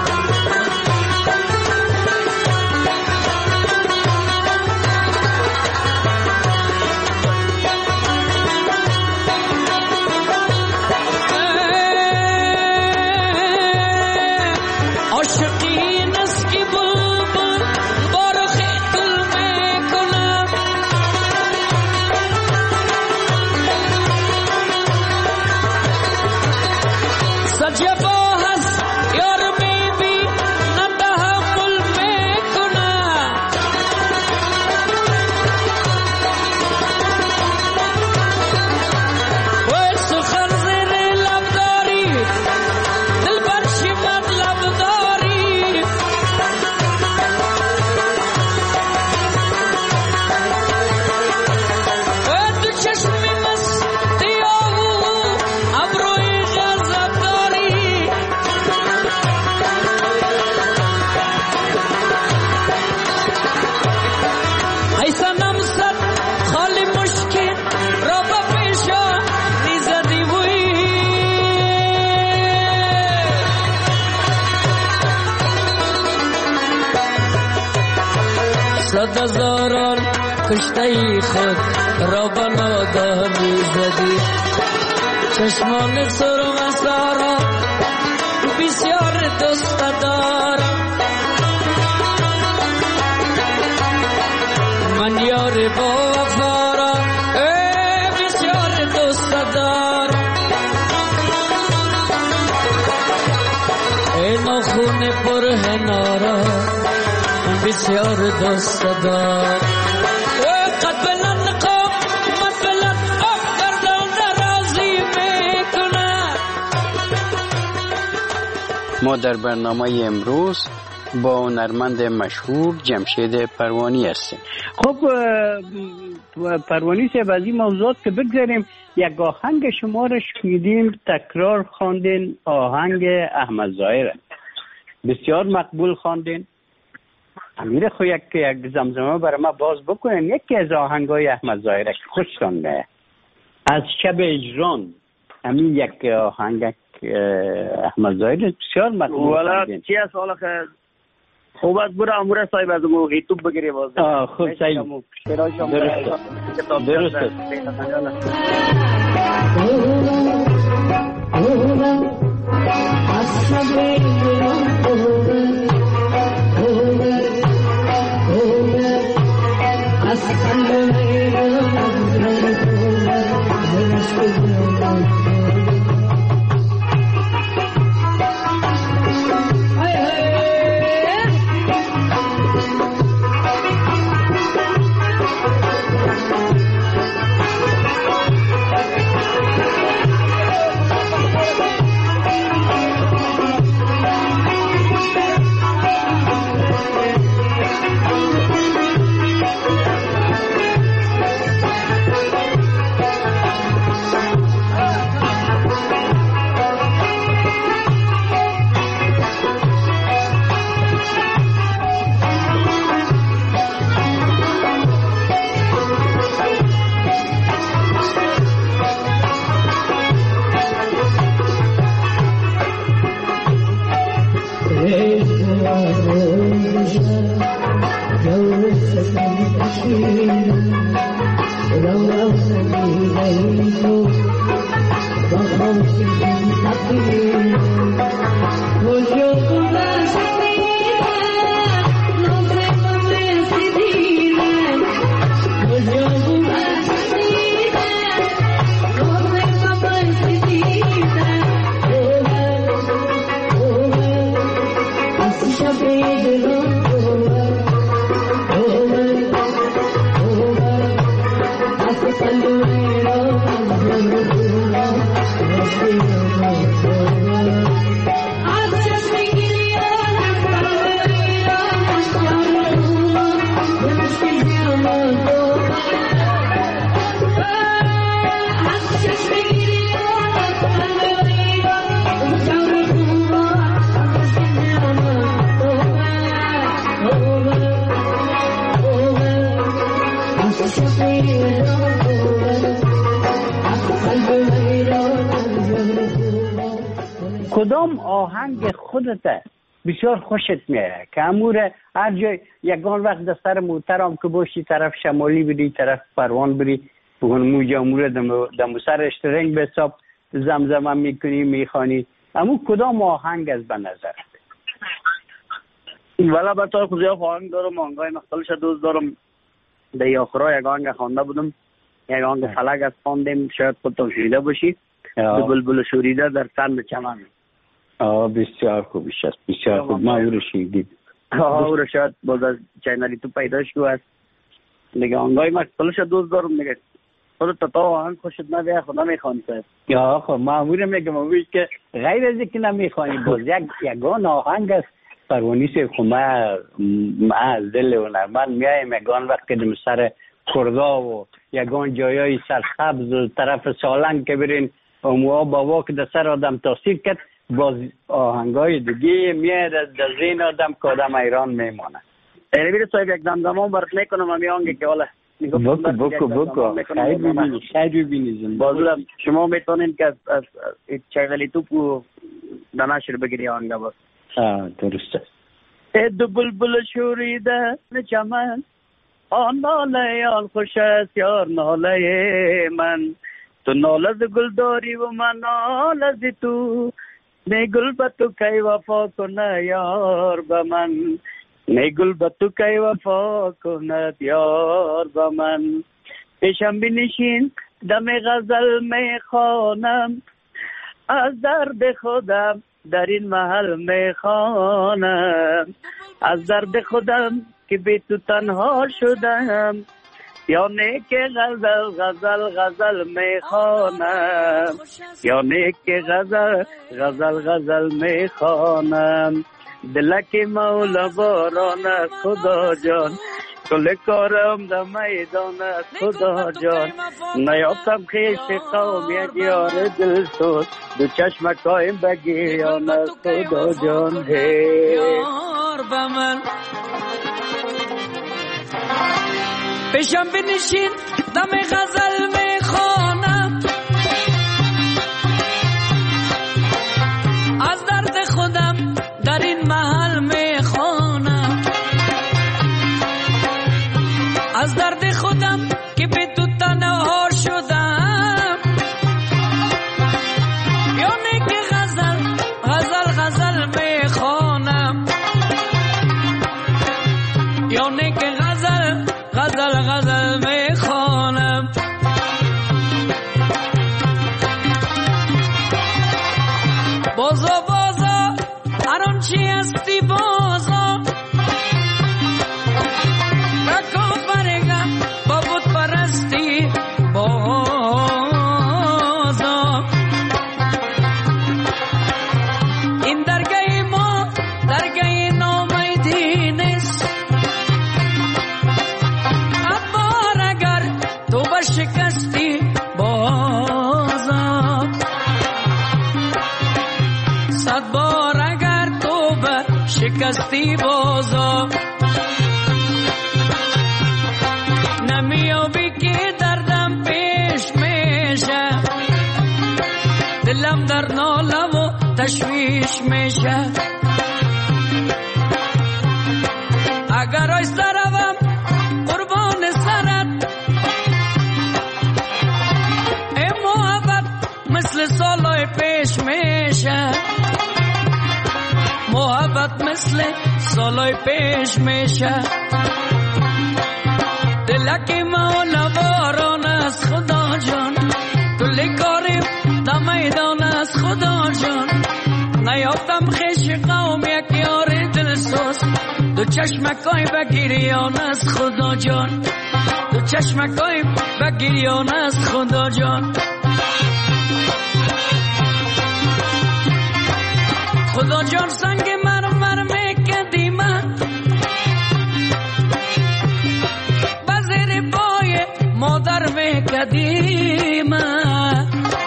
صد هزاران کشته خود را بنادا می زدی. چشمان سرم سارا بسیار دوست دارم. من یار با وفا را بسیار دوست دارم. ای نخون پر هنارا بسیار دوست دار. قد بلند قام من بلند آب گردان درازی میکنه. ما در برنامه امروز با هنرمند مشهور جمشید پروانی هستیم. خب پروانی صاحب، از این موضوعات که بگذاریم، یک آهنگ شما را شنیدیم تکرار خواندین، آهنگ احمد ظاهر بسیار مقبول خواندین. امیر خو یک یک زمزمه برای ما باز بکنین، یکی از آهنگای احمد ظاهر خوشتان ده از شب اجران. همین یک آهنگ احمد ظاهر بسیار مقبول والا چی از حالا که خوبت برای امور صاحب از مو یوتیوب بگیری باز. آه خوب صحیح درست درست Just کدام آهنگ خودت بسیار خوشت میاد که امور هر جای یکان وقت در سر موترم که باشی طرف شمالی بری طرف پروان بری بگن موجه امور دم سر اشترنگ به حساب زمزمه میکنی میخوانی، اما کدام آهنگ از به نظرت؟ ولی بطور خوزی آهنگ دارم، آهنگای مختلفش دوست دارم. در آخرها یک آهنگ خوانده بودم، یک آهنگ فلک از خواندیم، شاید خودتون شنیده باشی، دو بلبل شوریده در سن چمن. آه بسیار خوبش است، بسیار خوب. ما او رو شنیدیم. آه او رو شاید باز از چینلی تو پیداش که هست. دیگه آهنگای مختلفش دوست دارم. دیگه خودت تا آهنگ خوشت نبیه خود نمیخوانی که یا خب ما او رو میگم اویش که غیر از اینکه نمیخوانی باز یک یگان آهنگ است. پروانی سی خو ما ما از دل هنرمند میایم یگان وقت که دم سر کردا و یگان جایای سرسبز و طرف سالنگ که برین اموا بابا که در سر آدم تاثیر کرد، باز آهنگای دیگه میاد در ذهن آدم که آدم ایران میمانه. ایره بیره صاحب یک دمدمان برد میکنم همی آنگه که والا بکو بکو بکو خیلی ببینی خیلی ببینی بازولم شما میتونین که از چگلی توپو دناشر بگیری آنگه باز. آه درسته. ای دو بلبل شوریده چمن آن ناله آن خوش است یار ناله من، تو ناله ز گل داری و من ناله ز تو، نه گل به تو کی وفا کنه یار به من، نه گل به تو کی وفا کند یار به من. پیشم بنشین دم غزل میخوانم، از درد خودم در این محل میخوانم، از درد خودم که بی تو تنها شدم، یعنی که غزل غزل غزل میخوانم، یعنی که غزل غزل غزل میخوانم. دلک مولا باران خدا جان، کل کارم در میدان خدا جان، نیافتم خیش قوم یک یار دل سوز، دو چشم کایم بگیان خدا جان یار به من. پیشم بنشین دم غزل میخوانم، از درد خودم در این محل میخوانم، از درد خودم که به تو تنها شدم، یعنی که غزل غزل غزل میخوانم، یعنی که غزل غزل غزل میخوانم. بازا بازا هر آنچه هستی بازا، رکا برگم با بود پرستی بازا. این درگاه ما درگاه نامیدی نیست، ابار اگر تو بشکستی بازا، صد بار اگر تو بشکستی بازا. نمیابی که دردم پیش میشه، دلم در ناله و تشویش میشه. اگر آیسته روم قربان سرت، ای محبت مثل سالای پیش میشه، محبت مثل سالای پیش میشه. دلکی مولا باران از خدا جان، کلی کاریم در میدان از خدا جان، نیافتم خیش قوم یک یار دلسوز، دو چشمکای بگیریان از خدا جان، دو چشمکای بگیریان از خدا جان. خدا جان سنگ مرمر میکدی من، بزیر پای مادر میکدی من،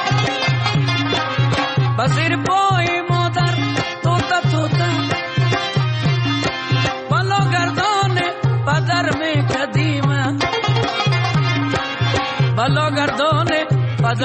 بزیر پای مادر توتا توتا، بالا گردان پدر میکدی من، بالا گردان پدر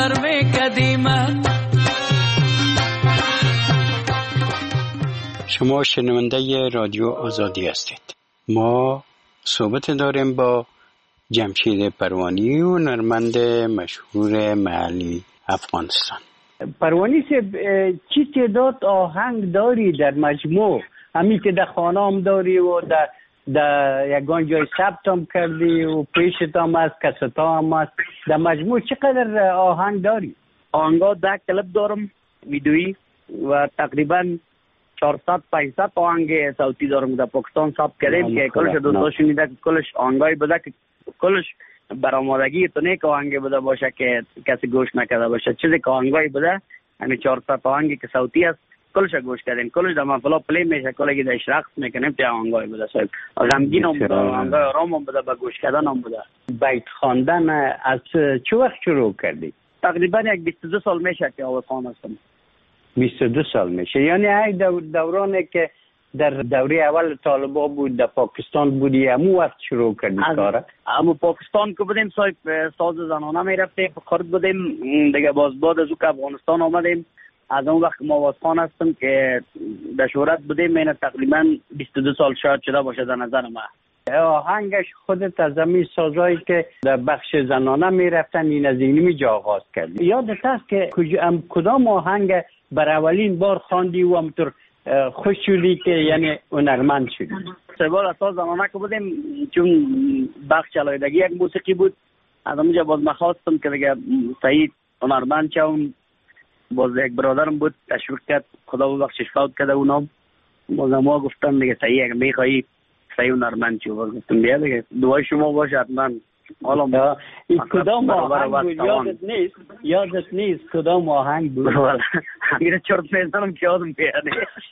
شما شنونده رادیو آزادی هستید. ما صحبت داریم با جمشید پروانی و هنرمند مشهور محلی افغانستان. پروانی سے چی تعداد آهنگ داری در مجموع؟ همین که در خانه هم داری و در در یگان جای ثبت هم کردی و پیشت هم هست، کست هم هست. در مجموع چقدر آهنگ داری؟ آهنگا ده کلپ دارم ویدیویی و تقریبا چهارصد پانصد آهنگ صوتی دارم در پاکستان ثبت کردیم که کلش دوستا شنیده که کلش آهنگای بوده که کلش برآمدگی تو نیک آهنگ بوده باشه که کسی گوش نکرده باشه. چیزی که آهنگای بوده همین چهارصد آهنگی که صوتی است کلش گوش کردیم. کلش در محفلا پلی میشه، کلی در رقص میکنیم که آهنگای بوده صاحب. غمگین هم بوده، آهنگای آرام هم بوده، با گوش کردن هم بوده. بیت خواندن از چه وقت شروع کردی؟ تقریبا یک بیست و دو سال میشه که آوازخوان هستم. بیست و دو سال میشه. یعنی ای دورانی که در دوره اول طالبا بود در پاکستان بودی همون وقت شروع کردی کاره؟ اما پاکستان که بودیم صاحب ساز زنانه میرفتیم خرد بودیم دیگه. باز بعد از او که افغانستان آمدیم از اون وقت ما آوازخوان هستم که در شهرت بودیم. من تقریبا بیست و دو سال شاید شده باشه در نظر ما. آهنگش خودت از همین سازایی که در بخش زنانه میرفتن این از اینی می جا آغاز کردی. یادت هست که کدام آهنگ بر اولین بار خواندی و همطور خوش شدی که یعنی هنرمند شدی؟ سه بار اساس زنانه که بودیم چون بخش علایدگی یک موسیقی بود از اونجا باز ما خواستم که دیگه سعید هنرمند شوم. باز یک برادرم بود تشویق کرد، خدا ببخشش فوت کرده اونم. باز ما گفتم دیگه سعید اگه میخوایی سعید هنرمند شو. باز گفتم بیا دیگه دعای شما باشه حتما. حالا این کدام آهنگ بود یادت نیست؟ یادت نیست کدام آهنگ بود؟ میره چرت میزنم که یادم بیاد.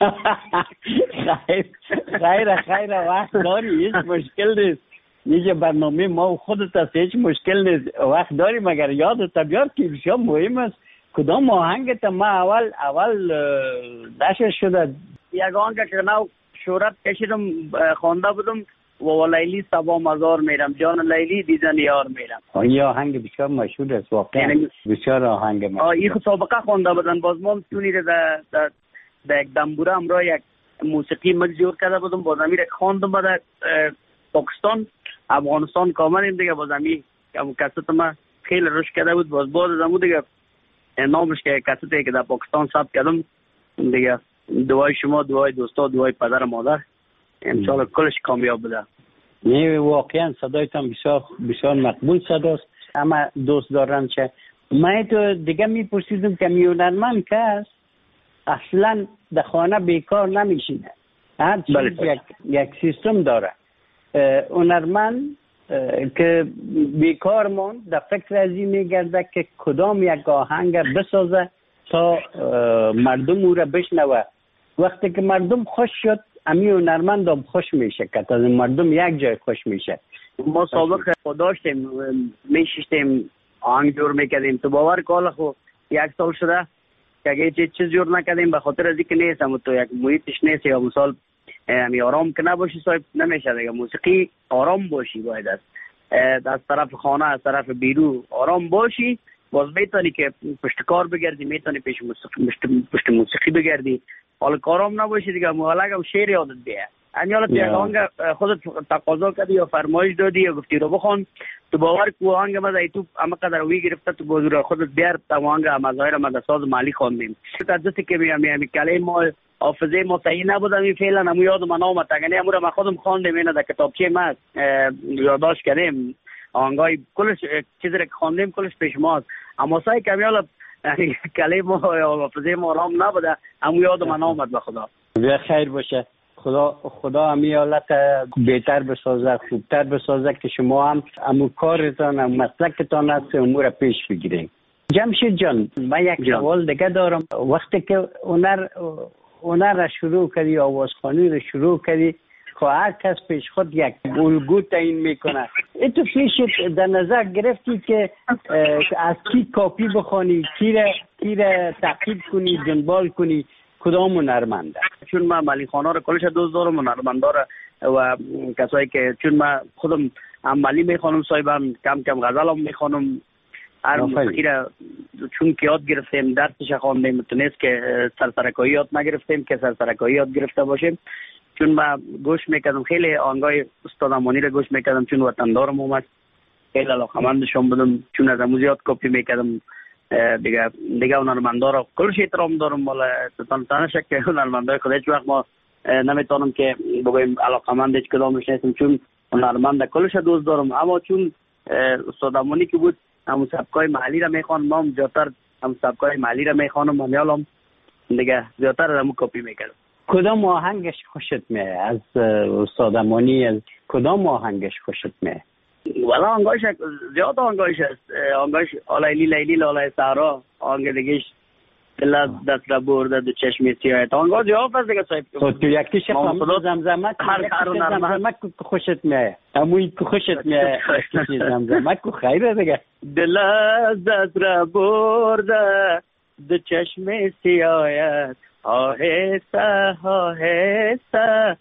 خیر خیر خیر وقت داری، هیچ مشکل نیست. یه برنامه ما و خودت هست، هیچ مشکل نیست. وقت داری مگر یادت بیار که بسیار مهم است. کدام آهنگت ما اول اول نشر شده؟ یک آهنگ که نو شهرت کشیدم خوانده بودم و لیلی سبا مزار میرم، جان لیلی دیدن یار میرم. این آهنگ بسیار مشهور است واقعا. بسیار آهنگ مشهور. این سابقه خوانده بودن. باز ما تونی در در یک دنبوره همراه یک موسیقی مجبور کرده بودم. باز امیر خواندم بعد پاکستان افغانستان کامل دیگه. باز امیر کست ما خیلی روش کرده بود. باز بعد از امو دیگه نامش که کستی که در پاکستان ثبت کردم دیگه. دعای شما، دعای دوستا، دعای پدر و مادر انشالله کلش کامیاب بده. نه واقعا صدایتان بسیار بسیار مقبول صداست. اما دوست دارن چه من تو دیگه میپرسیدم که میونرمند که است اصلا در خانه بیکار نمیشینه. هر چیز یک یک سیستم داره. هنرمند که بیکار مون در فکر از این میگرده که کدام یک آهنگ بسازه تا مردم او را بشنوه. وقتی که مردم خوش شد امی هنرمند هم خوش میشه که تا مردم یک جای خوش میشه. ما سابق خود داشتیم میشیشتیم آهنگ جور میکردیم. تو باور کالا خو یک سال شده که اگه چیز چیز جور نکردیم به خاطر از اینکه نیست هم تو یک محیطش نیست یا مثال همی آرام که نباشی صاحب نمیشه دیگه. موسیقی آرام باشی باید است. از طرف خانه از طرف بیرو آرام باشی باز میتونی که پشت کار بگردی، میتونی پیش موسیقی پشت موسیقی بگردی. حالا کارام نباشه دیگه مغلق و شعر یادت بیه. این حالت یک آهنگ خودت تقاضا کردی یا فرمایش دادی یا گفتی رو بخوان تو باور کو آهنگ ما تو اما قدر وی گرفته تو بازور خودت بیار تا آهنگ ما ظاهر ما ساز مالی خواندیم. تدست که می می کلمه ما حافظه ما صحیح نبودم این فعلا نمو یاد من اومد تگنی امور ما خودم خواندم اینا در کتابچه ما یادداشت کردیم. آهنگای کلش چیزی که خواندیم کلش پیش ماست. اما سعی کمیالا کلمه حافظه ما رام نبوده امو یاد من اومد به خدا. به خیر باشه. خدا خدا همی حالت بهتر بسازه، خوبتر بسازه که شما هم امو کارتان هم مسلکتان هست امور پیش بگیرین. جمشید جان من یک سوال دیگه دارم. وقتی که هنر هنر را شروع کردی آوازخوانی را شروع کردی که هر کس پیش خود یک الگو تعیین میکنه. ای تو پیشت در نظر گرفتی که از کی کاپی بخوانی، کی را کی را تعقیب کنی، دنبال کنی، کدام هنرمنده؟ چون من مالی خانا رو کلش دوست دارم، هنرمندا رو و کسایی که چون من خودم هم مالی میخوانم صاحبم کم کم غزل هم میخوانم هر موسیقی را چون که یاد گرفتیم درسش خواندیم متونست که سرسرکایی یاد نگرفتیم که سرسرکایی یاد گرفته باشیم. چون ما گوش میکردم خیلی آهنگای استاد امانی را گوش میکردم چون وطندارم اومد خیلی علاقمندشون بودم چون از امو زیاد کپی میکردم دیگه دیگه هنرمندا را کلش احترام دارم مالا تان تانشک که هنرمندای خود هیچ وقت ما نمیتونم که بگویم علاقمند هیچ کدامش نیستم چون هنرمند کلش دوست دارم اما چون استاد امانی که بود هم سبکای محلی را میخوان ما هم زیادتر هم سبکای محلی را میخوانم و میالم دیگه زیادتر همو کپی میکردم. کدام آهنگش خوشت میه از استاد امانی؟ از کدام آهنگش خوشت میه؟ والا آهنگایش زیاد آهنگایش است. آهنگایش آلیلی لیلی لالای سهرا، آهنگ دیگهش دل دست را برده دو چشم سیاه. آهنگا زیاد است دیگه صاحب. تو تو یکیش خام زمزمه هر هر زمزمه خوشت میه؟ همون که خوشت میه زمزمه کو خیره دیگه. دل دست را برده دو چشم سیاه آهسته آهسته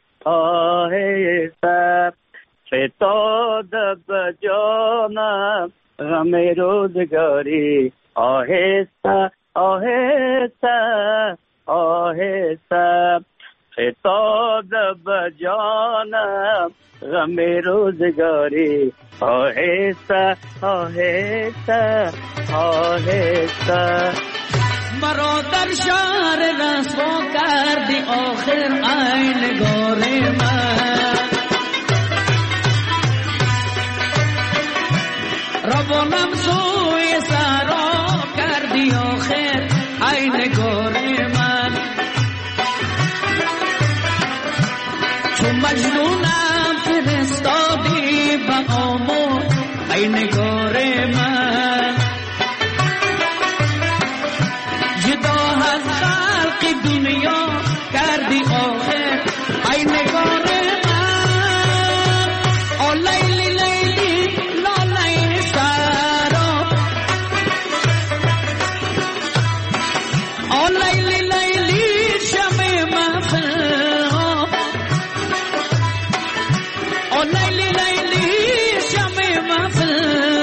آهسته فتاد به جانم غم روزگاری آهسته آهسته آهسته فتاد به جانم غم روزگاری آهسته آهسته آهسته مرا در شهر رسوا کردی آخر ای نگار من روانم سوی سرا کردی آخر ای نگار من چون مجنونم فرستادی به آمون ای نگار من جدا از خلق دنیا کردی آخر ای نگار من آ لیلی لیلی لالای سارا آ لیلی لیلی شم محفل آ لیلی لیلی شم محفل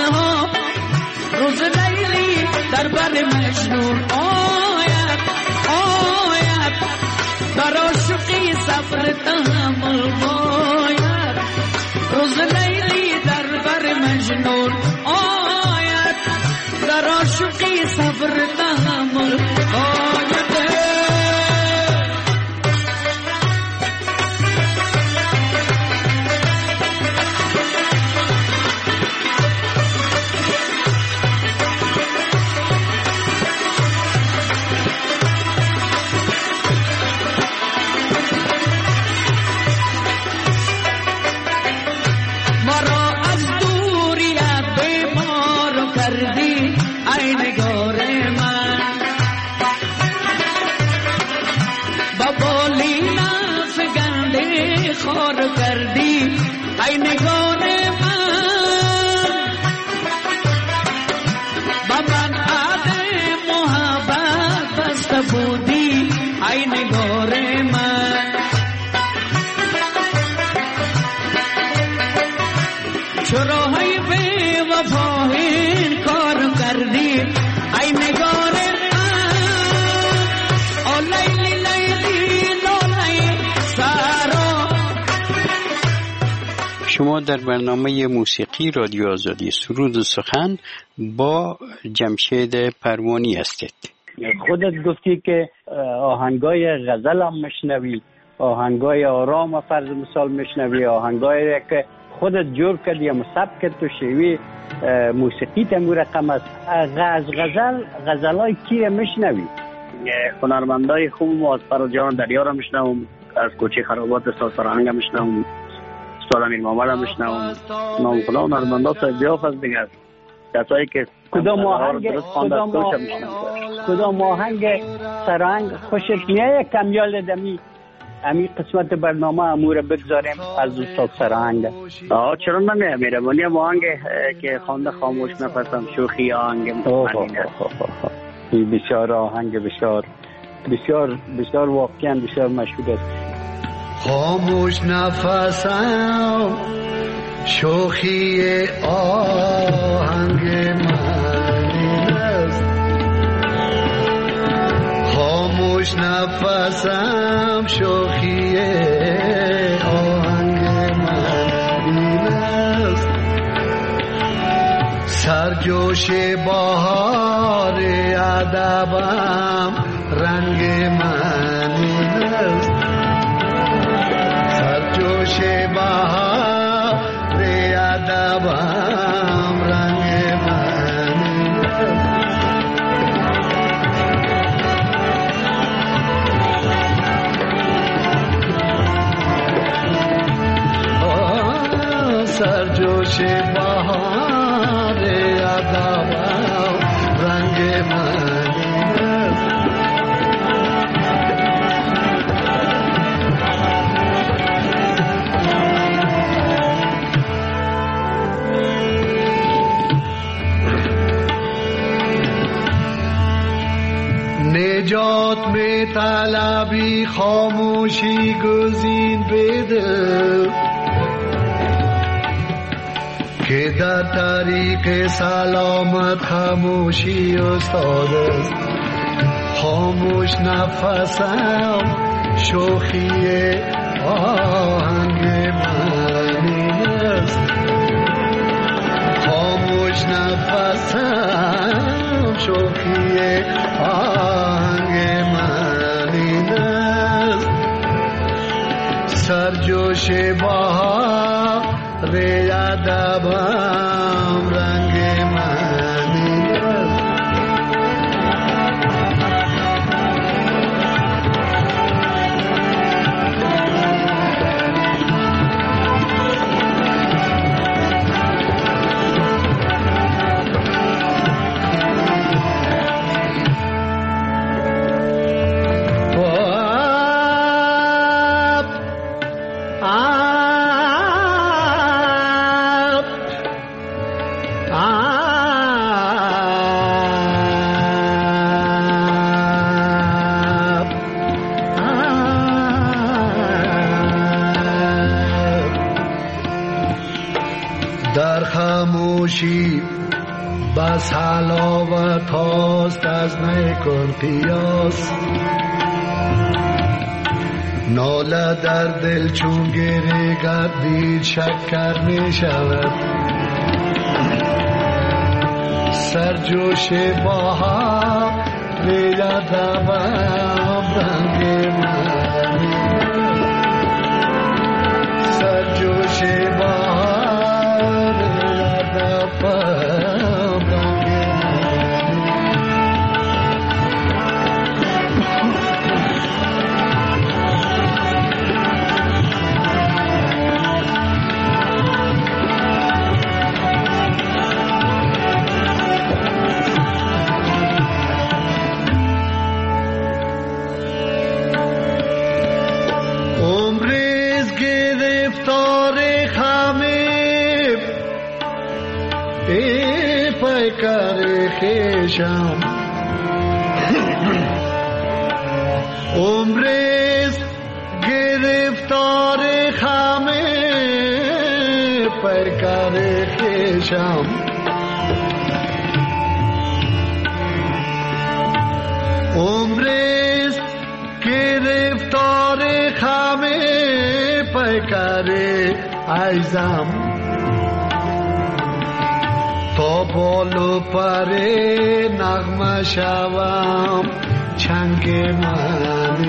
روز لیلی در بر مجنون آید آید در عاشقی صبر تحمل باید روز لیلی در بر مجنون آید در عاشقی صبر تحمل باید. خار کردی ای نگار من با من عهد محبت بسته بودی ای نگار من چرا های بی وفا این کار کردی ای نگار من آ لیلی لیلی لالای سارا. شما در برنامه موسیقی رادیو آزادی سرود و سخن با جمشید پروانی هستید. خودت گفتی که آهنگای غزل هم مشنوی، آهنگای آرام فرض مثال مشنوی، آهنگایی که خودت جور کردی یا سبک تو شیوی موسیقی تمو رقم است. از غزل غزلای کی مشنوی؟ هنرمندای خوب از فرجان دریا را مشنوم، از کوچه خرابات استاد فرهنگ مشنوم، استاد امیر محمد هم مشنوم، نام خدا هنرمندا صاحب بیاف از دیگه کسایی که کدام آهنگ کدام کدام آهنگ سرهنگ خوشت میاد کمیال دمی امی قسمت برنامه امور بگذاریم از استاد سرهنگ؟ آه چرا نمیه مهربانی آهنگ که خوانده خاموش نفسم شوخی آهنگ معنی بسیار آهنگ بسیار بسیار بسیار واقعا بسیار مشهور است. خاموش نفسم شوخی آهنگ من خاموش نفسم شوخی آهنگ من این است سرجوش بهار ادبم رنگ من این است سرجوش بهار ادبم رنگ من سرجوش بهار ادبم رنگ من نجات میں طلبی خاموشی گزین بده که در طریق سلامت خاموشی استاد است خاموش نفسم شوخی آهنگ من این است خاموش نفسم شوخی آهنگ من این است سرجوش بهار ادبم رنگ من این است در خاموشی بس حلاوت هاست از نکن قیاس ناله در دل چون گره گردید شکر می شود سرجوش بهار ادبم رنگ من سرجوش بهار خیشم عمرست گرفتار خمه پیکر خیشم عمرست گرفتار خمه پیکر عیزم تا بالو پر نغمه شوم چنگ من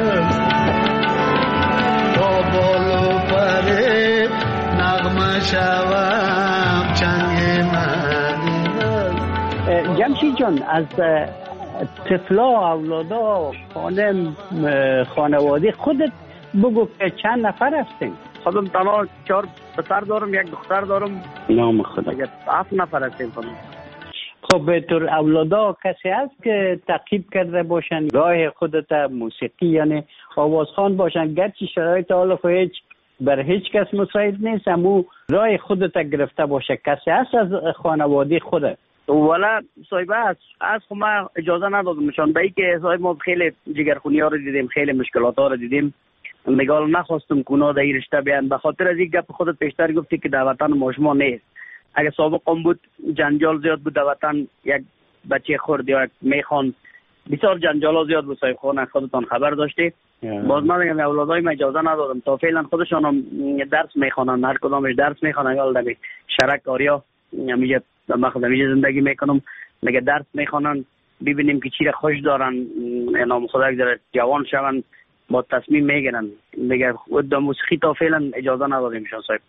تا بالو پر نغمه شوم چنگ من جمشید جان از طفلا اولادا خانم خانواده خودت بگو که چند نفر هستین؟ خودم تنها چهار پسر دارم یک دختر دارم نام خدا هفت نفر هستیم خودم. خب به طور اولادا کسی هست که تعقیب کرده باشن راه خودت موسیقی یعنی آوازخوان باشن گرچه شرایط حال خو هیچ بر هیچ کس مساعد نیست امو راه خودت گرفته باشه کسی هست از خانواده خودت؟ ولی صاحبه از از خو ما اجازه ندادم نشان به ای که صاحب ما خیلی جگرخونی ها رو دیدیم خیلی مشکلات ها رو دیدیم نگال نخواستم که اونا در این رشته بیان به خاطر از این گپ خودت پیشتر گفتی که در وطن ماشما نیست اگه سابقم بود جنجال زیاد بود در وطن یک بچه خورد یا یک میخوان بسیار جنجال زیاد بود صاحب خانه، خودتان خبر داشتی. باز من میگم اولادای من اجازه ندادم تا فعلا خودشون هم درس میخوانن، هر کدامش درس میخوانن. یا در شرک آریا میگه من خودم زندگی میکنم، میگه درس میخوانن ببینیم که چی را خوش دارن، نام خدا یک جوان شون با تصمیم میگیرن. میگه خود موسیقی تا فعلا اجازه ندادیم شان صاحب.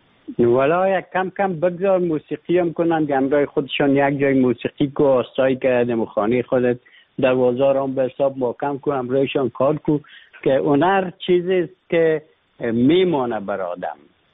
ولی یک کم کم بگذار موسیقی هم کنن، گمرای خودشان یک جای موسیقی کو آستایی که در خانه خودت در بازار هم به حساب محکم کو، همراهشان کار کو که هنر چیزی است که میمانه بر آدم.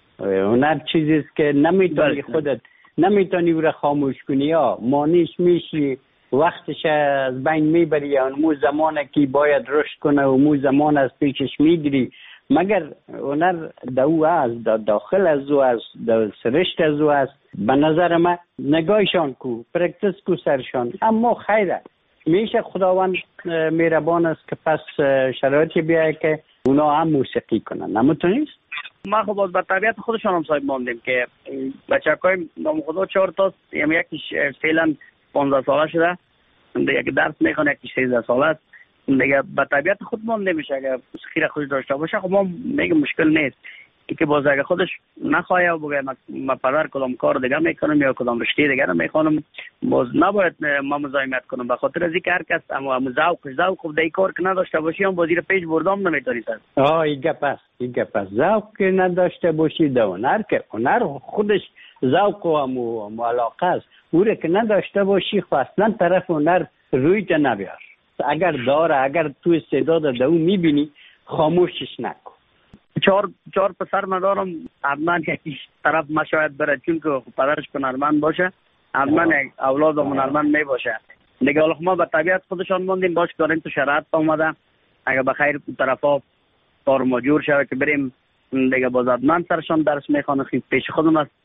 هنر چیزی است که نمیتونی خودت نمیتونی او را خاموش کنی، یا مانیش میشی وقتش از بین میبری، یا اون زمانه که باید رشد کنه و اون زمان از پیشش میگیری. مگر هنر در او است، در داخل از او است، در سرشت از او است. به نظر من نگاهشان کو، پرکتس کو سرشان. اما خیره میشه خداوند مهربان است که پس شرایطی بیایه که اونا هم موسیقی کنن، نمیتونیست؟ ما خب باز به طبیعت خودشان هم صاحب ماندیم که بچه‌های نام خدا چهار تا، یکیش فعلا پانزده ساله شده، یکی درس میخونه، یکی سیزده ساله است. دیگه به طبیعت خود مانده میشه. اگه موسیقی را خودش داشته باشه خب ما میگه مشکل نیست. ای که باز اگه خودش نخواهی و بگه ما پدر کدام کار دیگه میکنم یا کدام رشته دیگه میخوانم، باز نباید ما مزاحمت کنم. به خاطر از اینکه هر کس اما ذوق ذوق خود دی کار که نداشته باشی هم بازی را پیش بردام نمیتونی سر. آه ایگه پس ایگه پس ذوق که نداشته باشی در هنر، که هنر خودش ذوق و علاقه است. او را که نداشته باشی خب اصلا طرف هنر روی ته نبیار. اگر داره، اگر تو استعداد در اون میبینی خاموشش نکن. چهار چهار پسر ندارم، حتما یکیش طرف ما شاید بره، چون که پدرش هنرمند باشه، حتما اولاد هنرمند می باشه. دیگه حالا ما به طبیعت خودشان ماندیم، باش کاریم تو شرایط اومده. اگه بخیر طرفا کار ما جور شده که بریم دیگه باز حتما سرشان درس میخوانه. پیش خودم است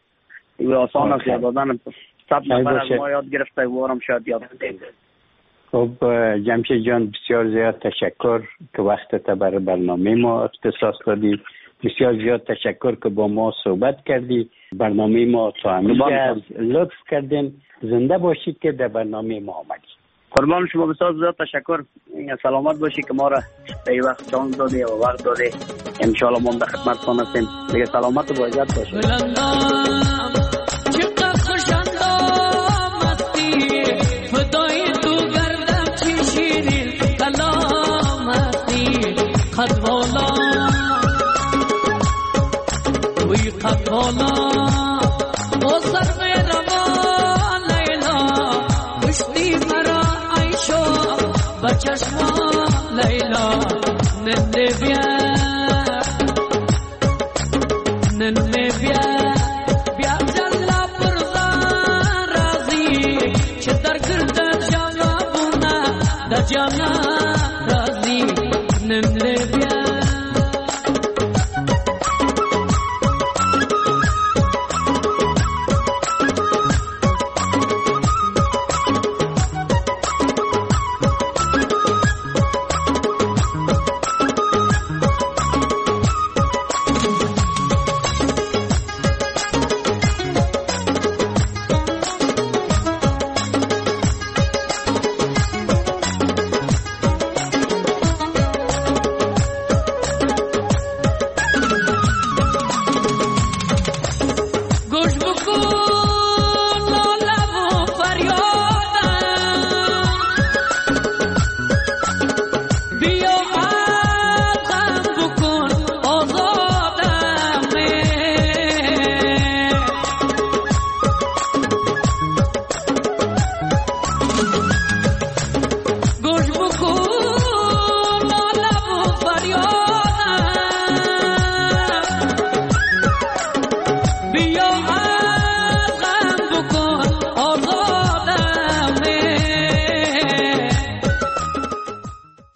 آسان است یاد دادن. صد نفر از ما یاد گرفته وارم شاید یاد بدیم. خب جمشید جان بسیار زیاد تشکر که وقتت برای برنامه ما اختصاص دادی. بسیار زیاد تشکر که با ما صحبت کردی. برنامه ما تا همیشه لطف کردین. زنده باشید که در برنامه ما آمدی. قربان شما، بسیار زیاد تشکر. سلامت باشی که ما را به این وقت چانس دادی و وقت دادی. انشاءالله ما به خدمتتان هستیم. دیگه سلامت و با عزت باشید. خدوالا وی خدوالا با سر روان لیلا مشتی مرا عیشو با چشما لیلا ننده بیا ننده بیا بیا جلا پرزان رازی چه در گردن جانا بونا در جانا